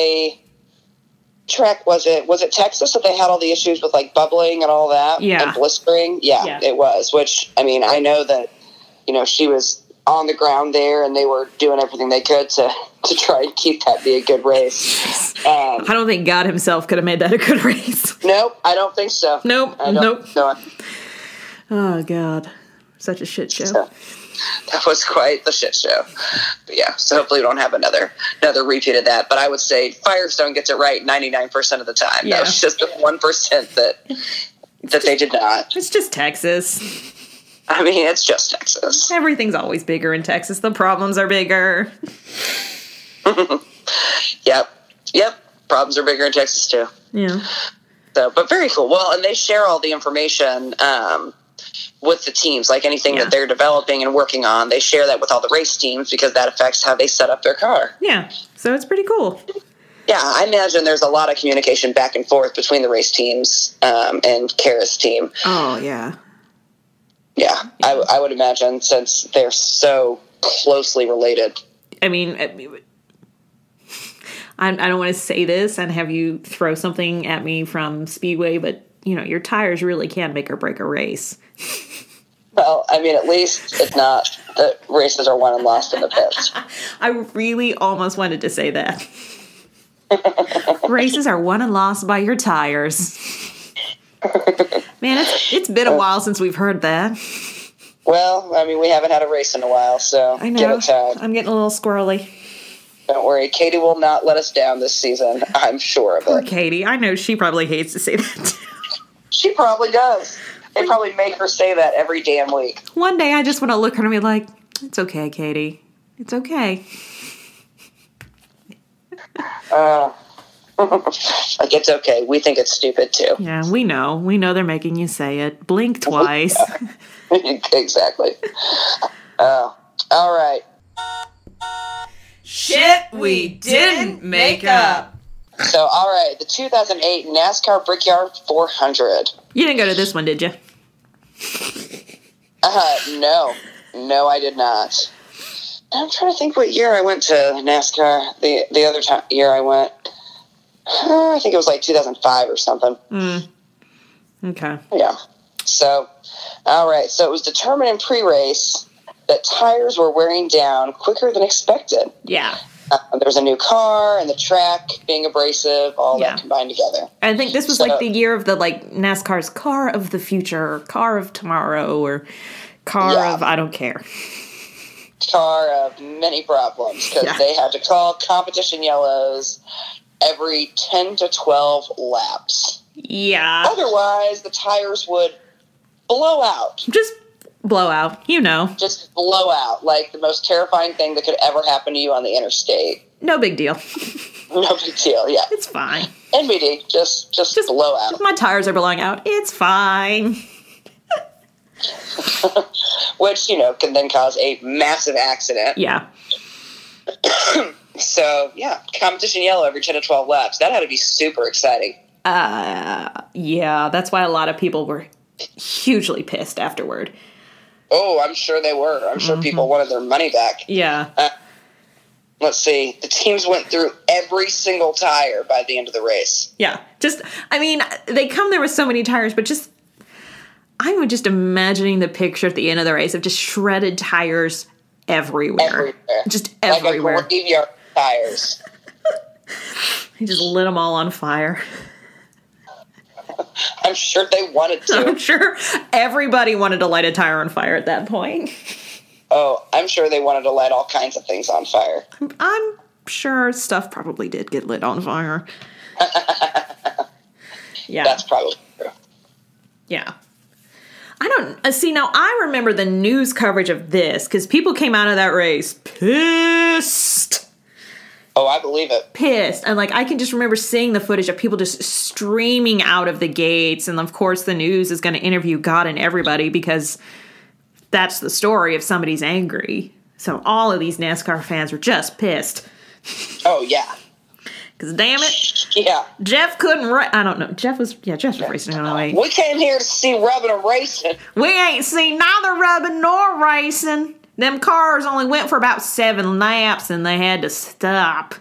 Speaker 3: was it Texas that they had all the issues with like bubbling and all that?
Speaker 2: Yeah.
Speaker 3: And blistering? Yeah, it was. Which, I mean, I know that, she was on the ground there, and they were doing everything they could to try and keep that be a good race.
Speaker 2: I don't think God himself could have made that a good race.
Speaker 3: Nope, I don't think so.
Speaker 2: Nope.
Speaker 3: No.
Speaker 2: Oh, God. Such a shit show.
Speaker 3: So, that was quite the shit show. But yeah, so hopefully we don't have another repeat of that. But I would say Firestone gets it right 99% of the time.
Speaker 2: Yeah.
Speaker 3: That was just the 1% that they did not.
Speaker 2: It's just Texas.
Speaker 3: I mean, it's just Texas.
Speaker 2: Everything's always bigger in Texas. The problems are bigger.
Speaker 3: Yep. Problems are bigger in Texas, too.
Speaker 2: Yeah.
Speaker 3: So, but very cool. Well, and they share all the information with the teams, like anything that they're developing and working on. They share that with all the race teams because that affects how they set up their car.
Speaker 2: Yeah. So it's pretty cool.
Speaker 3: Yeah, I imagine there's a lot of communication back and forth between the race teams and Kara's team.
Speaker 2: Oh, yeah.
Speaker 3: Yeah, I would imagine, since they're so closely related.
Speaker 2: I mean, I don't want to say this and have you throw something at me from Speedway, but, your tires really can make or break a race.
Speaker 3: Well, I mean, at least it's not that races are won and lost in the pits.
Speaker 2: I really almost wanted to say that. Races are won and lost by your tires. Man, it's been a while since we've heard that.
Speaker 3: Well, I mean, we haven't had a race in a while, so
Speaker 2: I know.
Speaker 3: give it time.
Speaker 2: I'm getting a little squirrely.
Speaker 3: Don't worry, Katie will not let us down this season. I'm sure of it.
Speaker 2: Poor Katie. I know she probably hates to say that too.
Speaker 3: She probably does. They probably make her say that every damn week.
Speaker 2: One day I just want to look at her and be like, it's okay, Katie. It's okay.
Speaker 3: Like, it's okay. We think it's stupid, too.
Speaker 2: Yeah, we know. We know they're making you say it. Blink twice.
Speaker 3: Exactly. All right.
Speaker 1: Shit we didn't make up.
Speaker 3: So, all right. The 2008 NASCAR Brickyard 400.
Speaker 2: You didn't go to this one, did you?
Speaker 3: No. No, I did not. I'm trying to think what year I went to NASCAR. The other year I went, I think it was like 2005 or something.
Speaker 2: Okay.
Speaker 3: Yeah. So, all right. So it was determined in pre-race that tires were wearing down quicker than expected.
Speaker 2: Yeah.
Speaker 3: There was a new car and the track being abrasive, all that combined together.
Speaker 2: I think this was like the year of the like NASCAR's car of the future, or car of tomorrow, or car of I don't care.
Speaker 3: Car of many problems, because they had to call competition yellows every 10 to 12 laps.
Speaker 2: Yeah.
Speaker 3: Otherwise, the tires would blow out.
Speaker 2: Just blow out, you know.
Speaker 3: Just blow out, like the most terrifying thing that could ever happen to you on the interstate.
Speaker 2: No big deal.
Speaker 3: No big deal, yeah.
Speaker 2: It's fine.
Speaker 3: NBD, just blow out.
Speaker 2: My tires are blowing out. It's fine.
Speaker 3: Which, you know, can then cause a massive accident.
Speaker 2: Yeah.
Speaker 3: So, yeah, competition yellow every 10 to 12 laps. That had to be super exciting.
Speaker 2: Yeah, that's why a lot of people were hugely pissed afterward.
Speaker 3: Oh, I'm sure they were. I'm sure people wanted their money back.
Speaker 2: Yeah.
Speaker 3: Let's see. The teams went through every single tire by the end of the race.
Speaker 2: Yeah. Just, I mean, they come there with so many tires, but just, I'm just imagining the picture at the end of the race of just shredded tires everywhere. Just everywhere.
Speaker 3: Like a graveyard tires.
Speaker 2: He just lit them all on fire.
Speaker 3: I'm sure they wanted to.
Speaker 2: I'm sure everybody wanted to light a tire on fire at that point.
Speaker 3: Oh, I'm sure they wanted to light all kinds of things on fire.
Speaker 2: I'm sure stuff probably did get lit on fire. Yeah.
Speaker 3: That's probably true.
Speaker 2: Yeah. I don't see now. I remember the news coverage of this because people came out of that race pissed.
Speaker 3: Oh, I believe it.
Speaker 2: Pissed. And like I can just remember seeing the footage of people just streaming out of the gates. And of course, the news is going to interview God and everybody because that's the story if somebody's angry. So all of these NASCAR fans were just pissed.
Speaker 3: Oh, yeah.
Speaker 2: Because damn it.
Speaker 3: Yeah.
Speaker 2: Jeff couldn't I don't know. Jeff was racing in 08.
Speaker 3: We came here to see rubbing and racing.
Speaker 2: We ain't seen neither rubbing nor racing. Them cars only went for about 7 laps and they had to stop.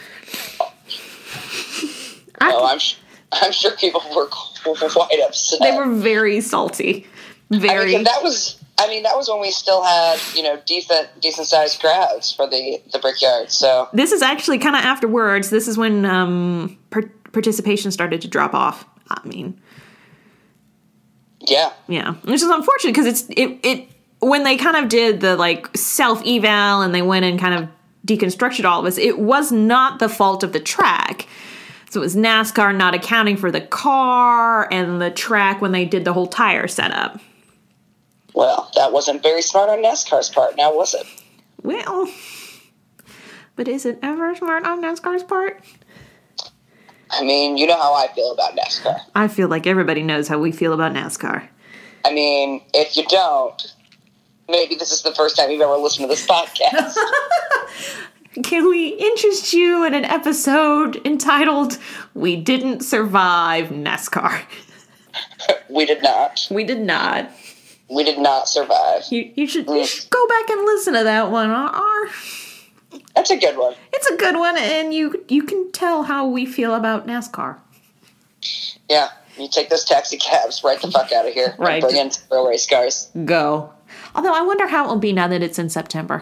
Speaker 3: I'm sure people were quite upset.
Speaker 2: They were very salty. Very.
Speaker 3: I mean, that was when we still had, you know, decent sized crowds for the Brickyard. So
Speaker 2: this is actually kind of afterwards. This is when participation started to drop off. I mean,
Speaker 3: yeah,
Speaker 2: which is unfortunate because it when they kind of did the like self eval and they went and kind of deconstructed all of this. It was not the fault of the track. So it was NASCAR not accounting for the car and the track when they did the whole tire setup.
Speaker 3: Well, that wasn't very smart on NASCAR's part, now was it?
Speaker 2: Well, but is it ever smart on NASCAR's part?
Speaker 3: I mean, you know how I feel about NASCAR.
Speaker 2: I feel like everybody knows how we feel about NASCAR.
Speaker 3: I mean, if you don't, maybe this is the first time you've ever listened to this podcast.
Speaker 2: Can we interest you in an episode entitled "We Didn't Survive NASCAR"?
Speaker 3: We did not.
Speaker 2: We did not.
Speaker 3: We did not survive.
Speaker 2: You should go back and listen to that one.
Speaker 3: That's a good one.
Speaker 2: It's a good one, and you can tell how we feel about NASCAR.
Speaker 3: Yeah, you take those taxi cabs right the fuck out of here.
Speaker 2: Right.
Speaker 3: And bring in real race cars.
Speaker 2: Go. Although I wonder how it will be now that it's in September.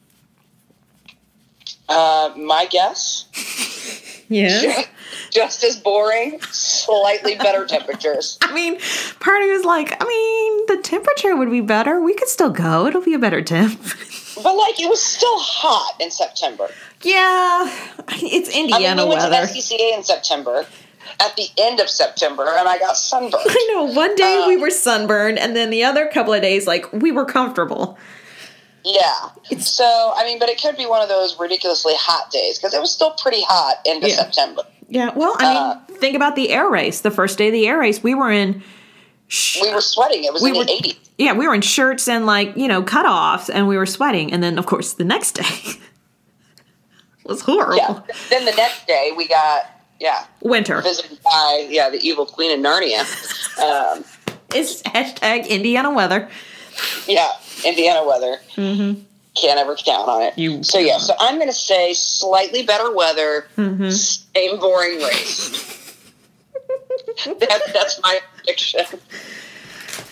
Speaker 3: My guess?
Speaker 2: Yeah.
Speaker 3: Just as boring, slightly better temperatures.
Speaker 2: I mean, part of me was like, the temperature would be better. We could still go. It'll be a better temp.
Speaker 3: But, like, it was still hot in September.
Speaker 2: Yeah. It's Indiana
Speaker 3: we went
Speaker 2: weather.
Speaker 3: to SCCA in September, at the end of September, and I got sunburned.
Speaker 2: I know. One day we were sunburned, and then the other couple of days, like, we were comfortable.
Speaker 3: Yeah. But it could be one of those ridiculously hot days, because it was still pretty hot into September.
Speaker 2: Yeah, well, think about the air race. The first day of the air race, we were in...
Speaker 3: we were sweating. It was in the 80s.
Speaker 2: Yeah, we were in shirts and, cutoffs, and we were sweating. And then, of course, the next day was horrible.
Speaker 3: Yeah. Then the next day, we got,
Speaker 2: winter.
Speaker 3: Visited by, the evil queen of Narnia.
Speaker 2: It's hashtag Indiana weather.
Speaker 3: Yeah, Indiana weather.
Speaker 2: Mm-hmm.
Speaker 3: Can't ever count on it. So I'm going to say slightly better weather, same boring race. That's my prediction.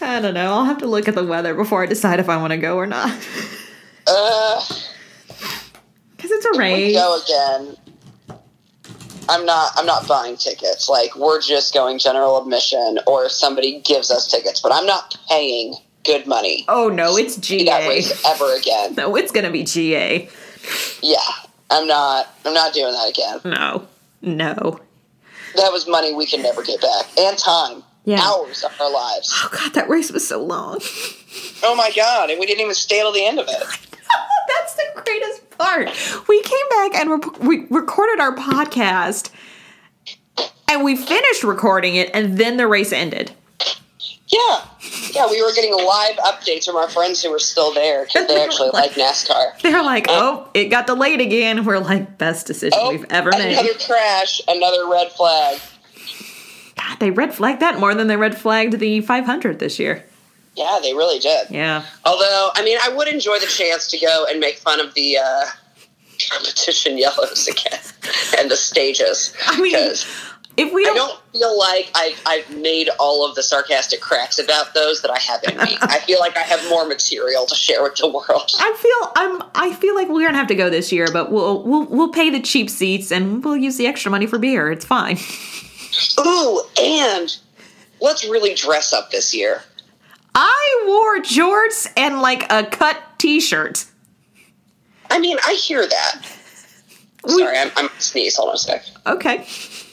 Speaker 2: I don't know. I'll have to look at the weather before I decide if I want to go or not.
Speaker 3: Because
Speaker 2: it's a race.
Speaker 3: we go again. I'm not buying tickets. Like, we're just going general admission, or if somebody gives us tickets, but I'm not paying good money.
Speaker 2: Oh no, it's GA.
Speaker 3: That race ever again.
Speaker 2: No, it's gonna be GA.
Speaker 3: Yeah, I'm not doing that again.
Speaker 2: No.
Speaker 3: That was money we can never get back, and time, hours of our lives.
Speaker 2: Oh god, that race was so long.
Speaker 3: Oh my god, and we didn't even stay till the end of it.
Speaker 2: That's the greatest part. We came back and we recorded our podcast, and we finished recording it, and then the race ended.
Speaker 3: Yeah, we were getting live updates from our friends who were still there because they actually like NASCAR.
Speaker 2: They're like, oh, it got delayed again. We're like, best decision we've ever made.
Speaker 3: Another crash, another red flag.
Speaker 2: God, they red flagged that more than they red flagged the 500 this year.
Speaker 3: Yeah, they really did.
Speaker 2: Yeah.
Speaker 3: Although, I mean, I would enjoy the chance to go and make fun of the competition yellows again and the stages.
Speaker 2: I mean, if we
Speaker 3: I don't feel like I've made all of the sarcastic cracks about those that I have in me. I feel like I have more material to share with the world.
Speaker 2: I feel like we're gonna have to go this year, but we'll pay the cheap seats and we'll use the extra money for beer. It's fine.
Speaker 3: Ooh, and let's really dress up this year.
Speaker 2: I wore jorts and like a cut t-shirt.
Speaker 3: I mean, I hear that. Sorry, I'm sneeze. Hold on a sec.
Speaker 2: Okay.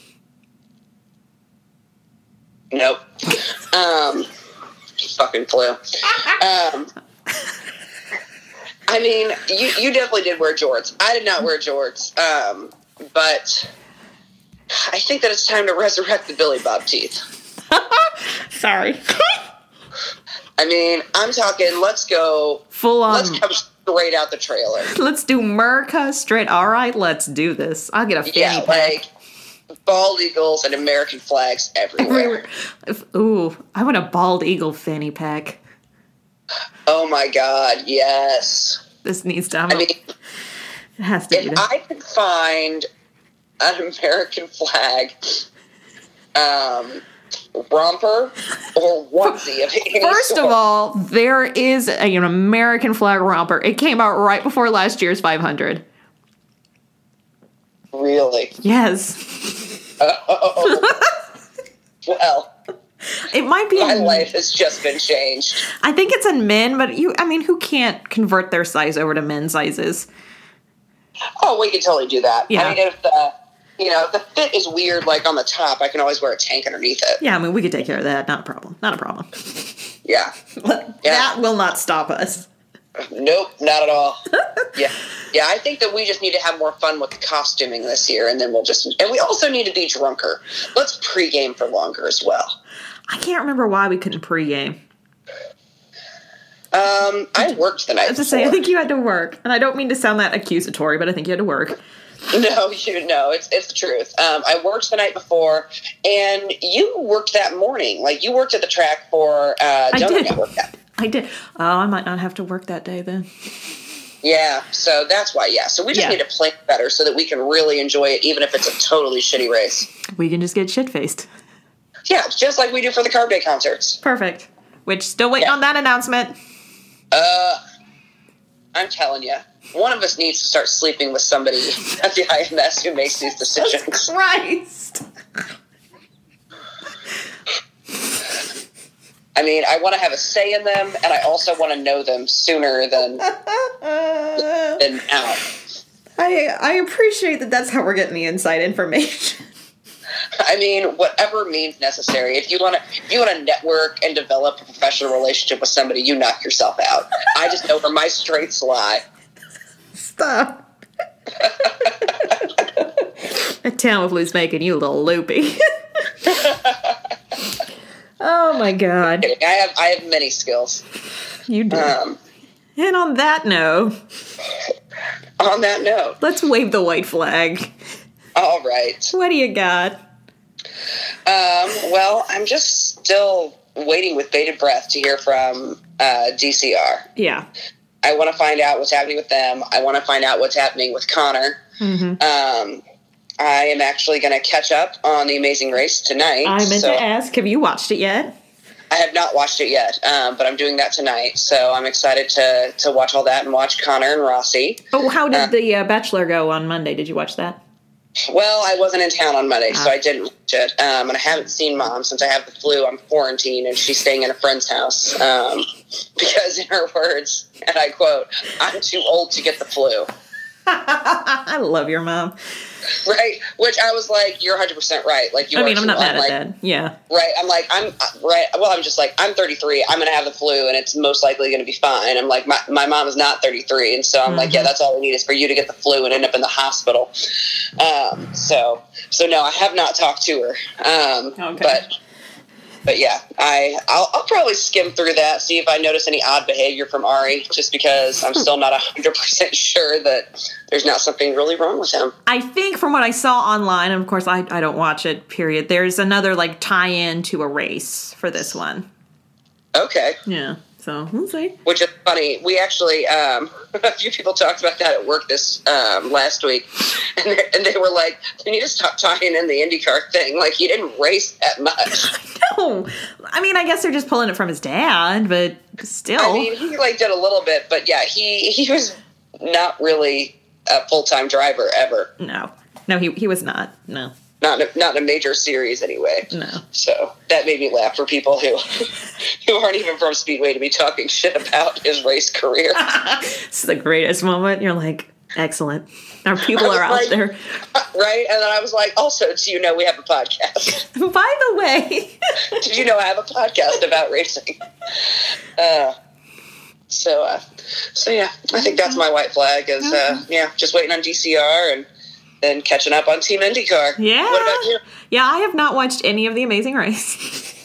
Speaker 3: Nope. Fucking flu. I mean, you definitely did wear jorts. I did not wear jorts. But I think that it's time to resurrect the Billy Bob teeth.
Speaker 2: Sorry.
Speaker 3: I mean, I'm talking, let's go.
Speaker 2: Full on.
Speaker 3: Let's come straight out the trailer.
Speaker 2: Let's do America straight. All right, let's do this. I'll get a fanny pack.
Speaker 3: Like bald eagles and American flags everywhere.
Speaker 2: Ooh, I want a bald eagle fanny pack.
Speaker 3: Oh my God, yes.
Speaker 2: This needs to.
Speaker 3: I mean,
Speaker 2: it has to be.
Speaker 3: If I could find an American flag, romper or onesie of any
Speaker 2: First
Speaker 3: sort.
Speaker 2: of all, there is an American flag romper. It came out right before last year's 500.
Speaker 3: Really?
Speaker 2: Yes.
Speaker 3: Well,
Speaker 2: it might be.
Speaker 3: My life has just been changed.
Speaker 2: I think it's in men, but who can't convert their size over to men's sizes?
Speaker 3: Oh, we can totally do that.
Speaker 2: Yeah.
Speaker 3: I mean, if the fit is weird, like on the top, I can always wear a tank underneath it.
Speaker 2: Yeah, I mean, we could take care of that. Not a problem.
Speaker 3: Yeah.
Speaker 2: That will not stop us.
Speaker 3: Nope, not at all. Yeah, I think that we just need to have more fun with the costuming this year, and then and we also need to be drunker. Let's pregame for longer as well.
Speaker 2: I can't remember why we couldn't pregame.
Speaker 3: I worked the night before.
Speaker 2: I think you had to work, and I don't mean to sound that accusatory, but I think you had to work.
Speaker 3: No, it's the truth. I worked the night before, and you worked that morning. Like, you worked at the track for Donut Network.
Speaker 2: I did. Oh, I might not have to work that day then.
Speaker 3: Yeah, so that's why, So we just need to plan better so that we can really enjoy it, even if it's a totally shitty race.
Speaker 2: We can just get shit-faced.
Speaker 3: Yeah, just like we do for the Carb Day concerts.
Speaker 2: Perfect. Which, still waiting on that announcement.
Speaker 3: I'm telling you, one of us needs to start sleeping with somebody at the IMS who makes these decisions.
Speaker 2: Jesus Christ.
Speaker 3: I mean, I want to have a say in them, and I also want to know them sooner than now.
Speaker 2: I appreciate that that's how we're getting the inside information.
Speaker 3: I mean, whatever means necessary. If you want to network and develop a professional relationship with somebody, you knock yourself out. I just know where my strengths lie.
Speaker 2: Stop. That Tamiflu's making you a little loopy. Oh my God.
Speaker 3: I have many skills.
Speaker 2: You do. And on that note, let's wave the white flag.
Speaker 3: All right.
Speaker 2: What do you got?
Speaker 3: Well, I'm just still waiting with bated breath to hear from DCR.
Speaker 2: Yeah.
Speaker 3: I want to find out what's happening with them. I want to find out what's happening with Connor. Mm-hmm. I am actually going to catch up on The Amazing Race tonight.
Speaker 2: I meant to ask, have you watched it yet?
Speaker 3: I have not watched it yet, but I'm doing that tonight. So I'm excited to watch all that and watch Connor and Rossi.
Speaker 2: Oh, how did The Bachelor go on Monday? Did you watch that?
Speaker 3: Well, I wasn't in town on Monday, so I didn't watch it. And I haven't seen Mom since I have the flu. I'm quarantined, and she's staying in a friend's house because, in her words, and I quote, "I'm too old to get the flu."
Speaker 2: I love your mom.
Speaker 3: Right? Which I was like, you're 100% right. Like,
Speaker 2: I'm not mad at that. Yeah.
Speaker 3: Right. I'm like, right. Well, I'm just like, I'm 33. I'm going to have the flu, and it's most likely going to be fine. I'm like, my mom is not 33. And so I'm like, yeah, that's all we need is for you to get the flu and end up in the hospital. So no, I have not talked to her.
Speaker 2: Okay.
Speaker 3: But yeah, I'll probably skim through that, see if I notice any odd behavior from Ari, just because I'm still not 100% sure that there's not something really wrong with him.
Speaker 2: I think from what I saw online, and of course I don't watch it, period, there's another like tie-in to a race for this one.
Speaker 3: Okay.
Speaker 2: Yeah. So we'll see.
Speaker 3: Which is funny. We actually, a few people talked about that at work this last week, and they were like, "Can you just stop tying in the IndyCar thing? Like, he didn't race that much."
Speaker 2: No, I mean, I guess they're just pulling it from his dad, but still.
Speaker 3: I mean, he like did a little bit, but yeah, he was not really a full-time driver ever.
Speaker 2: No, he was not. No.
Speaker 3: Not in a major series anyway.
Speaker 2: No.
Speaker 3: So that made me laugh for people who aren't even from Speedway to be talking shit about his race career.
Speaker 2: It's the greatest moment. You're like, excellent. Our people are out there.
Speaker 3: Right? And then I was like, also, do you know we have a podcast?
Speaker 2: By the way.
Speaker 3: Did you know I have a podcast about racing? So yeah, I think that's my white flag is, just waiting on DCR and then catching up on Team IndyCar.
Speaker 2: Yeah.
Speaker 3: What about you?
Speaker 2: Yeah, I have not watched any of The Amazing Race.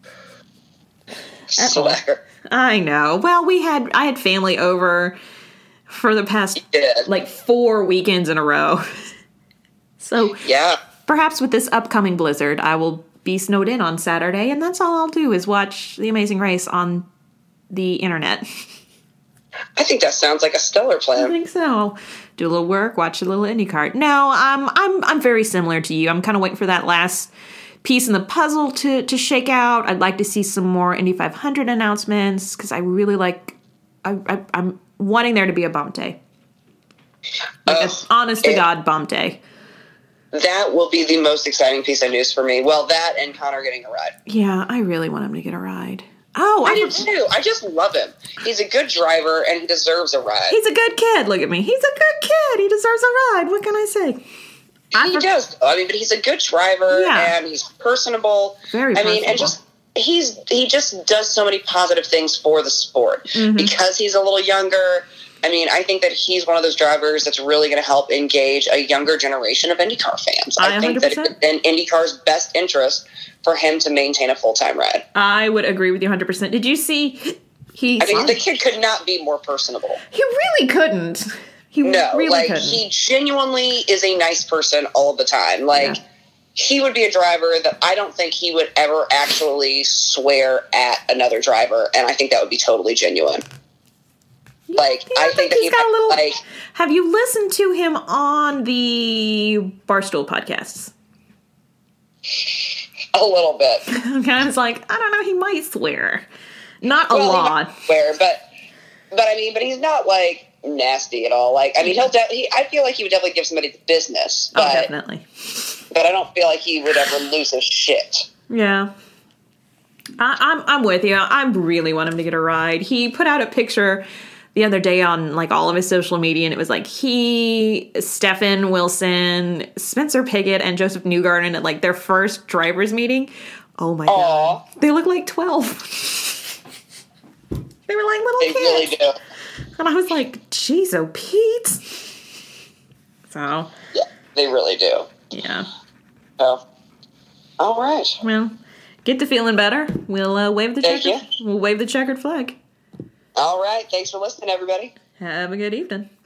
Speaker 3: Slacker.
Speaker 2: I know. Well, I had family over for the past, 4 weekends in a row. So,
Speaker 3: yeah.
Speaker 2: Perhaps with this upcoming blizzard, I will be snowed in on Saturday, and that's all I'll do is watch The Amazing Race on the internet.
Speaker 3: I think that sounds like a stellar plan.
Speaker 2: I think so. Do a little work, watch a little IndyCar. No, I'm very similar to you. I'm kind of waiting for that last piece in the puzzle to shake out. I'd like to see some more Indy 500 announcements because I really like. I'm wanting there to be a bump day, like an honest to God bump day.
Speaker 3: That will be the most exciting piece of news for me. Well, that and Connor getting a ride.
Speaker 2: Yeah, I really want him to get a ride. Oh,
Speaker 3: I do too. I just love him. He's a good driver and he deserves a ride.
Speaker 2: He's a good kid. Look at me. He's a good kid. He deserves a ride. What can I say?
Speaker 3: He does. I mean, but he's a good driver and he's personable.
Speaker 2: Very personable.
Speaker 3: I mean, and he just does so many positive things for the sport because he's a little younger. I mean, I think that he's one of those drivers that's really going to help engage a younger generation of IndyCar fans. I think 100%. That it's in IndyCar's best interest for him to maintain a full-time ride.
Speaker 2: I would agree with you 100%. Did you see
Speaker 3: the kid could not be more personable.
Speaker 2: He really couldn't. He couldn't.
Speaker 3: He genuinely is a nice person all the time. He would be a driver that I don't think he would ever actually swear at another driver, and I think that would be totally genuine. I think that
Speaker 2: he's got a little. Have you listened to him on the Barstool podcasts?
Speaker 3: A little bit.
Speaker 2: Okay, I was like, I don't know. He might swear, not a lot.
Speaker 3: He might swear, but he's not nasty at all. I feel like he would definitely give somebody the business. But,
Speaker 2: definitely.
Speaker 3: But I don't feel like he would ever lose his shit.
Speaker 2: Yeah. I'm with you. I really want him to get a ride. He put out a picture the other day on all of his social media, and it was Stefan Wilson, Spencer Pigot, and Joseph Newgarden at their first drivers meeting. Oh my God. They look like 12. They were like little kids. They really do. And I was like, geez, oh Pete. So.
Speaker 3: Yeah, they really do.
Speaker 2: Yeah.
Speaker 3: Oh. All right.
Speaker 2: Well, get to feeling better. We'll wave the
Speaker 3: Thank you.
Speaker 2: We'll wave the checkered flag.
Speaker 3: All right. Thanks for listening, everybody.
Speaker 2: Have a good evening.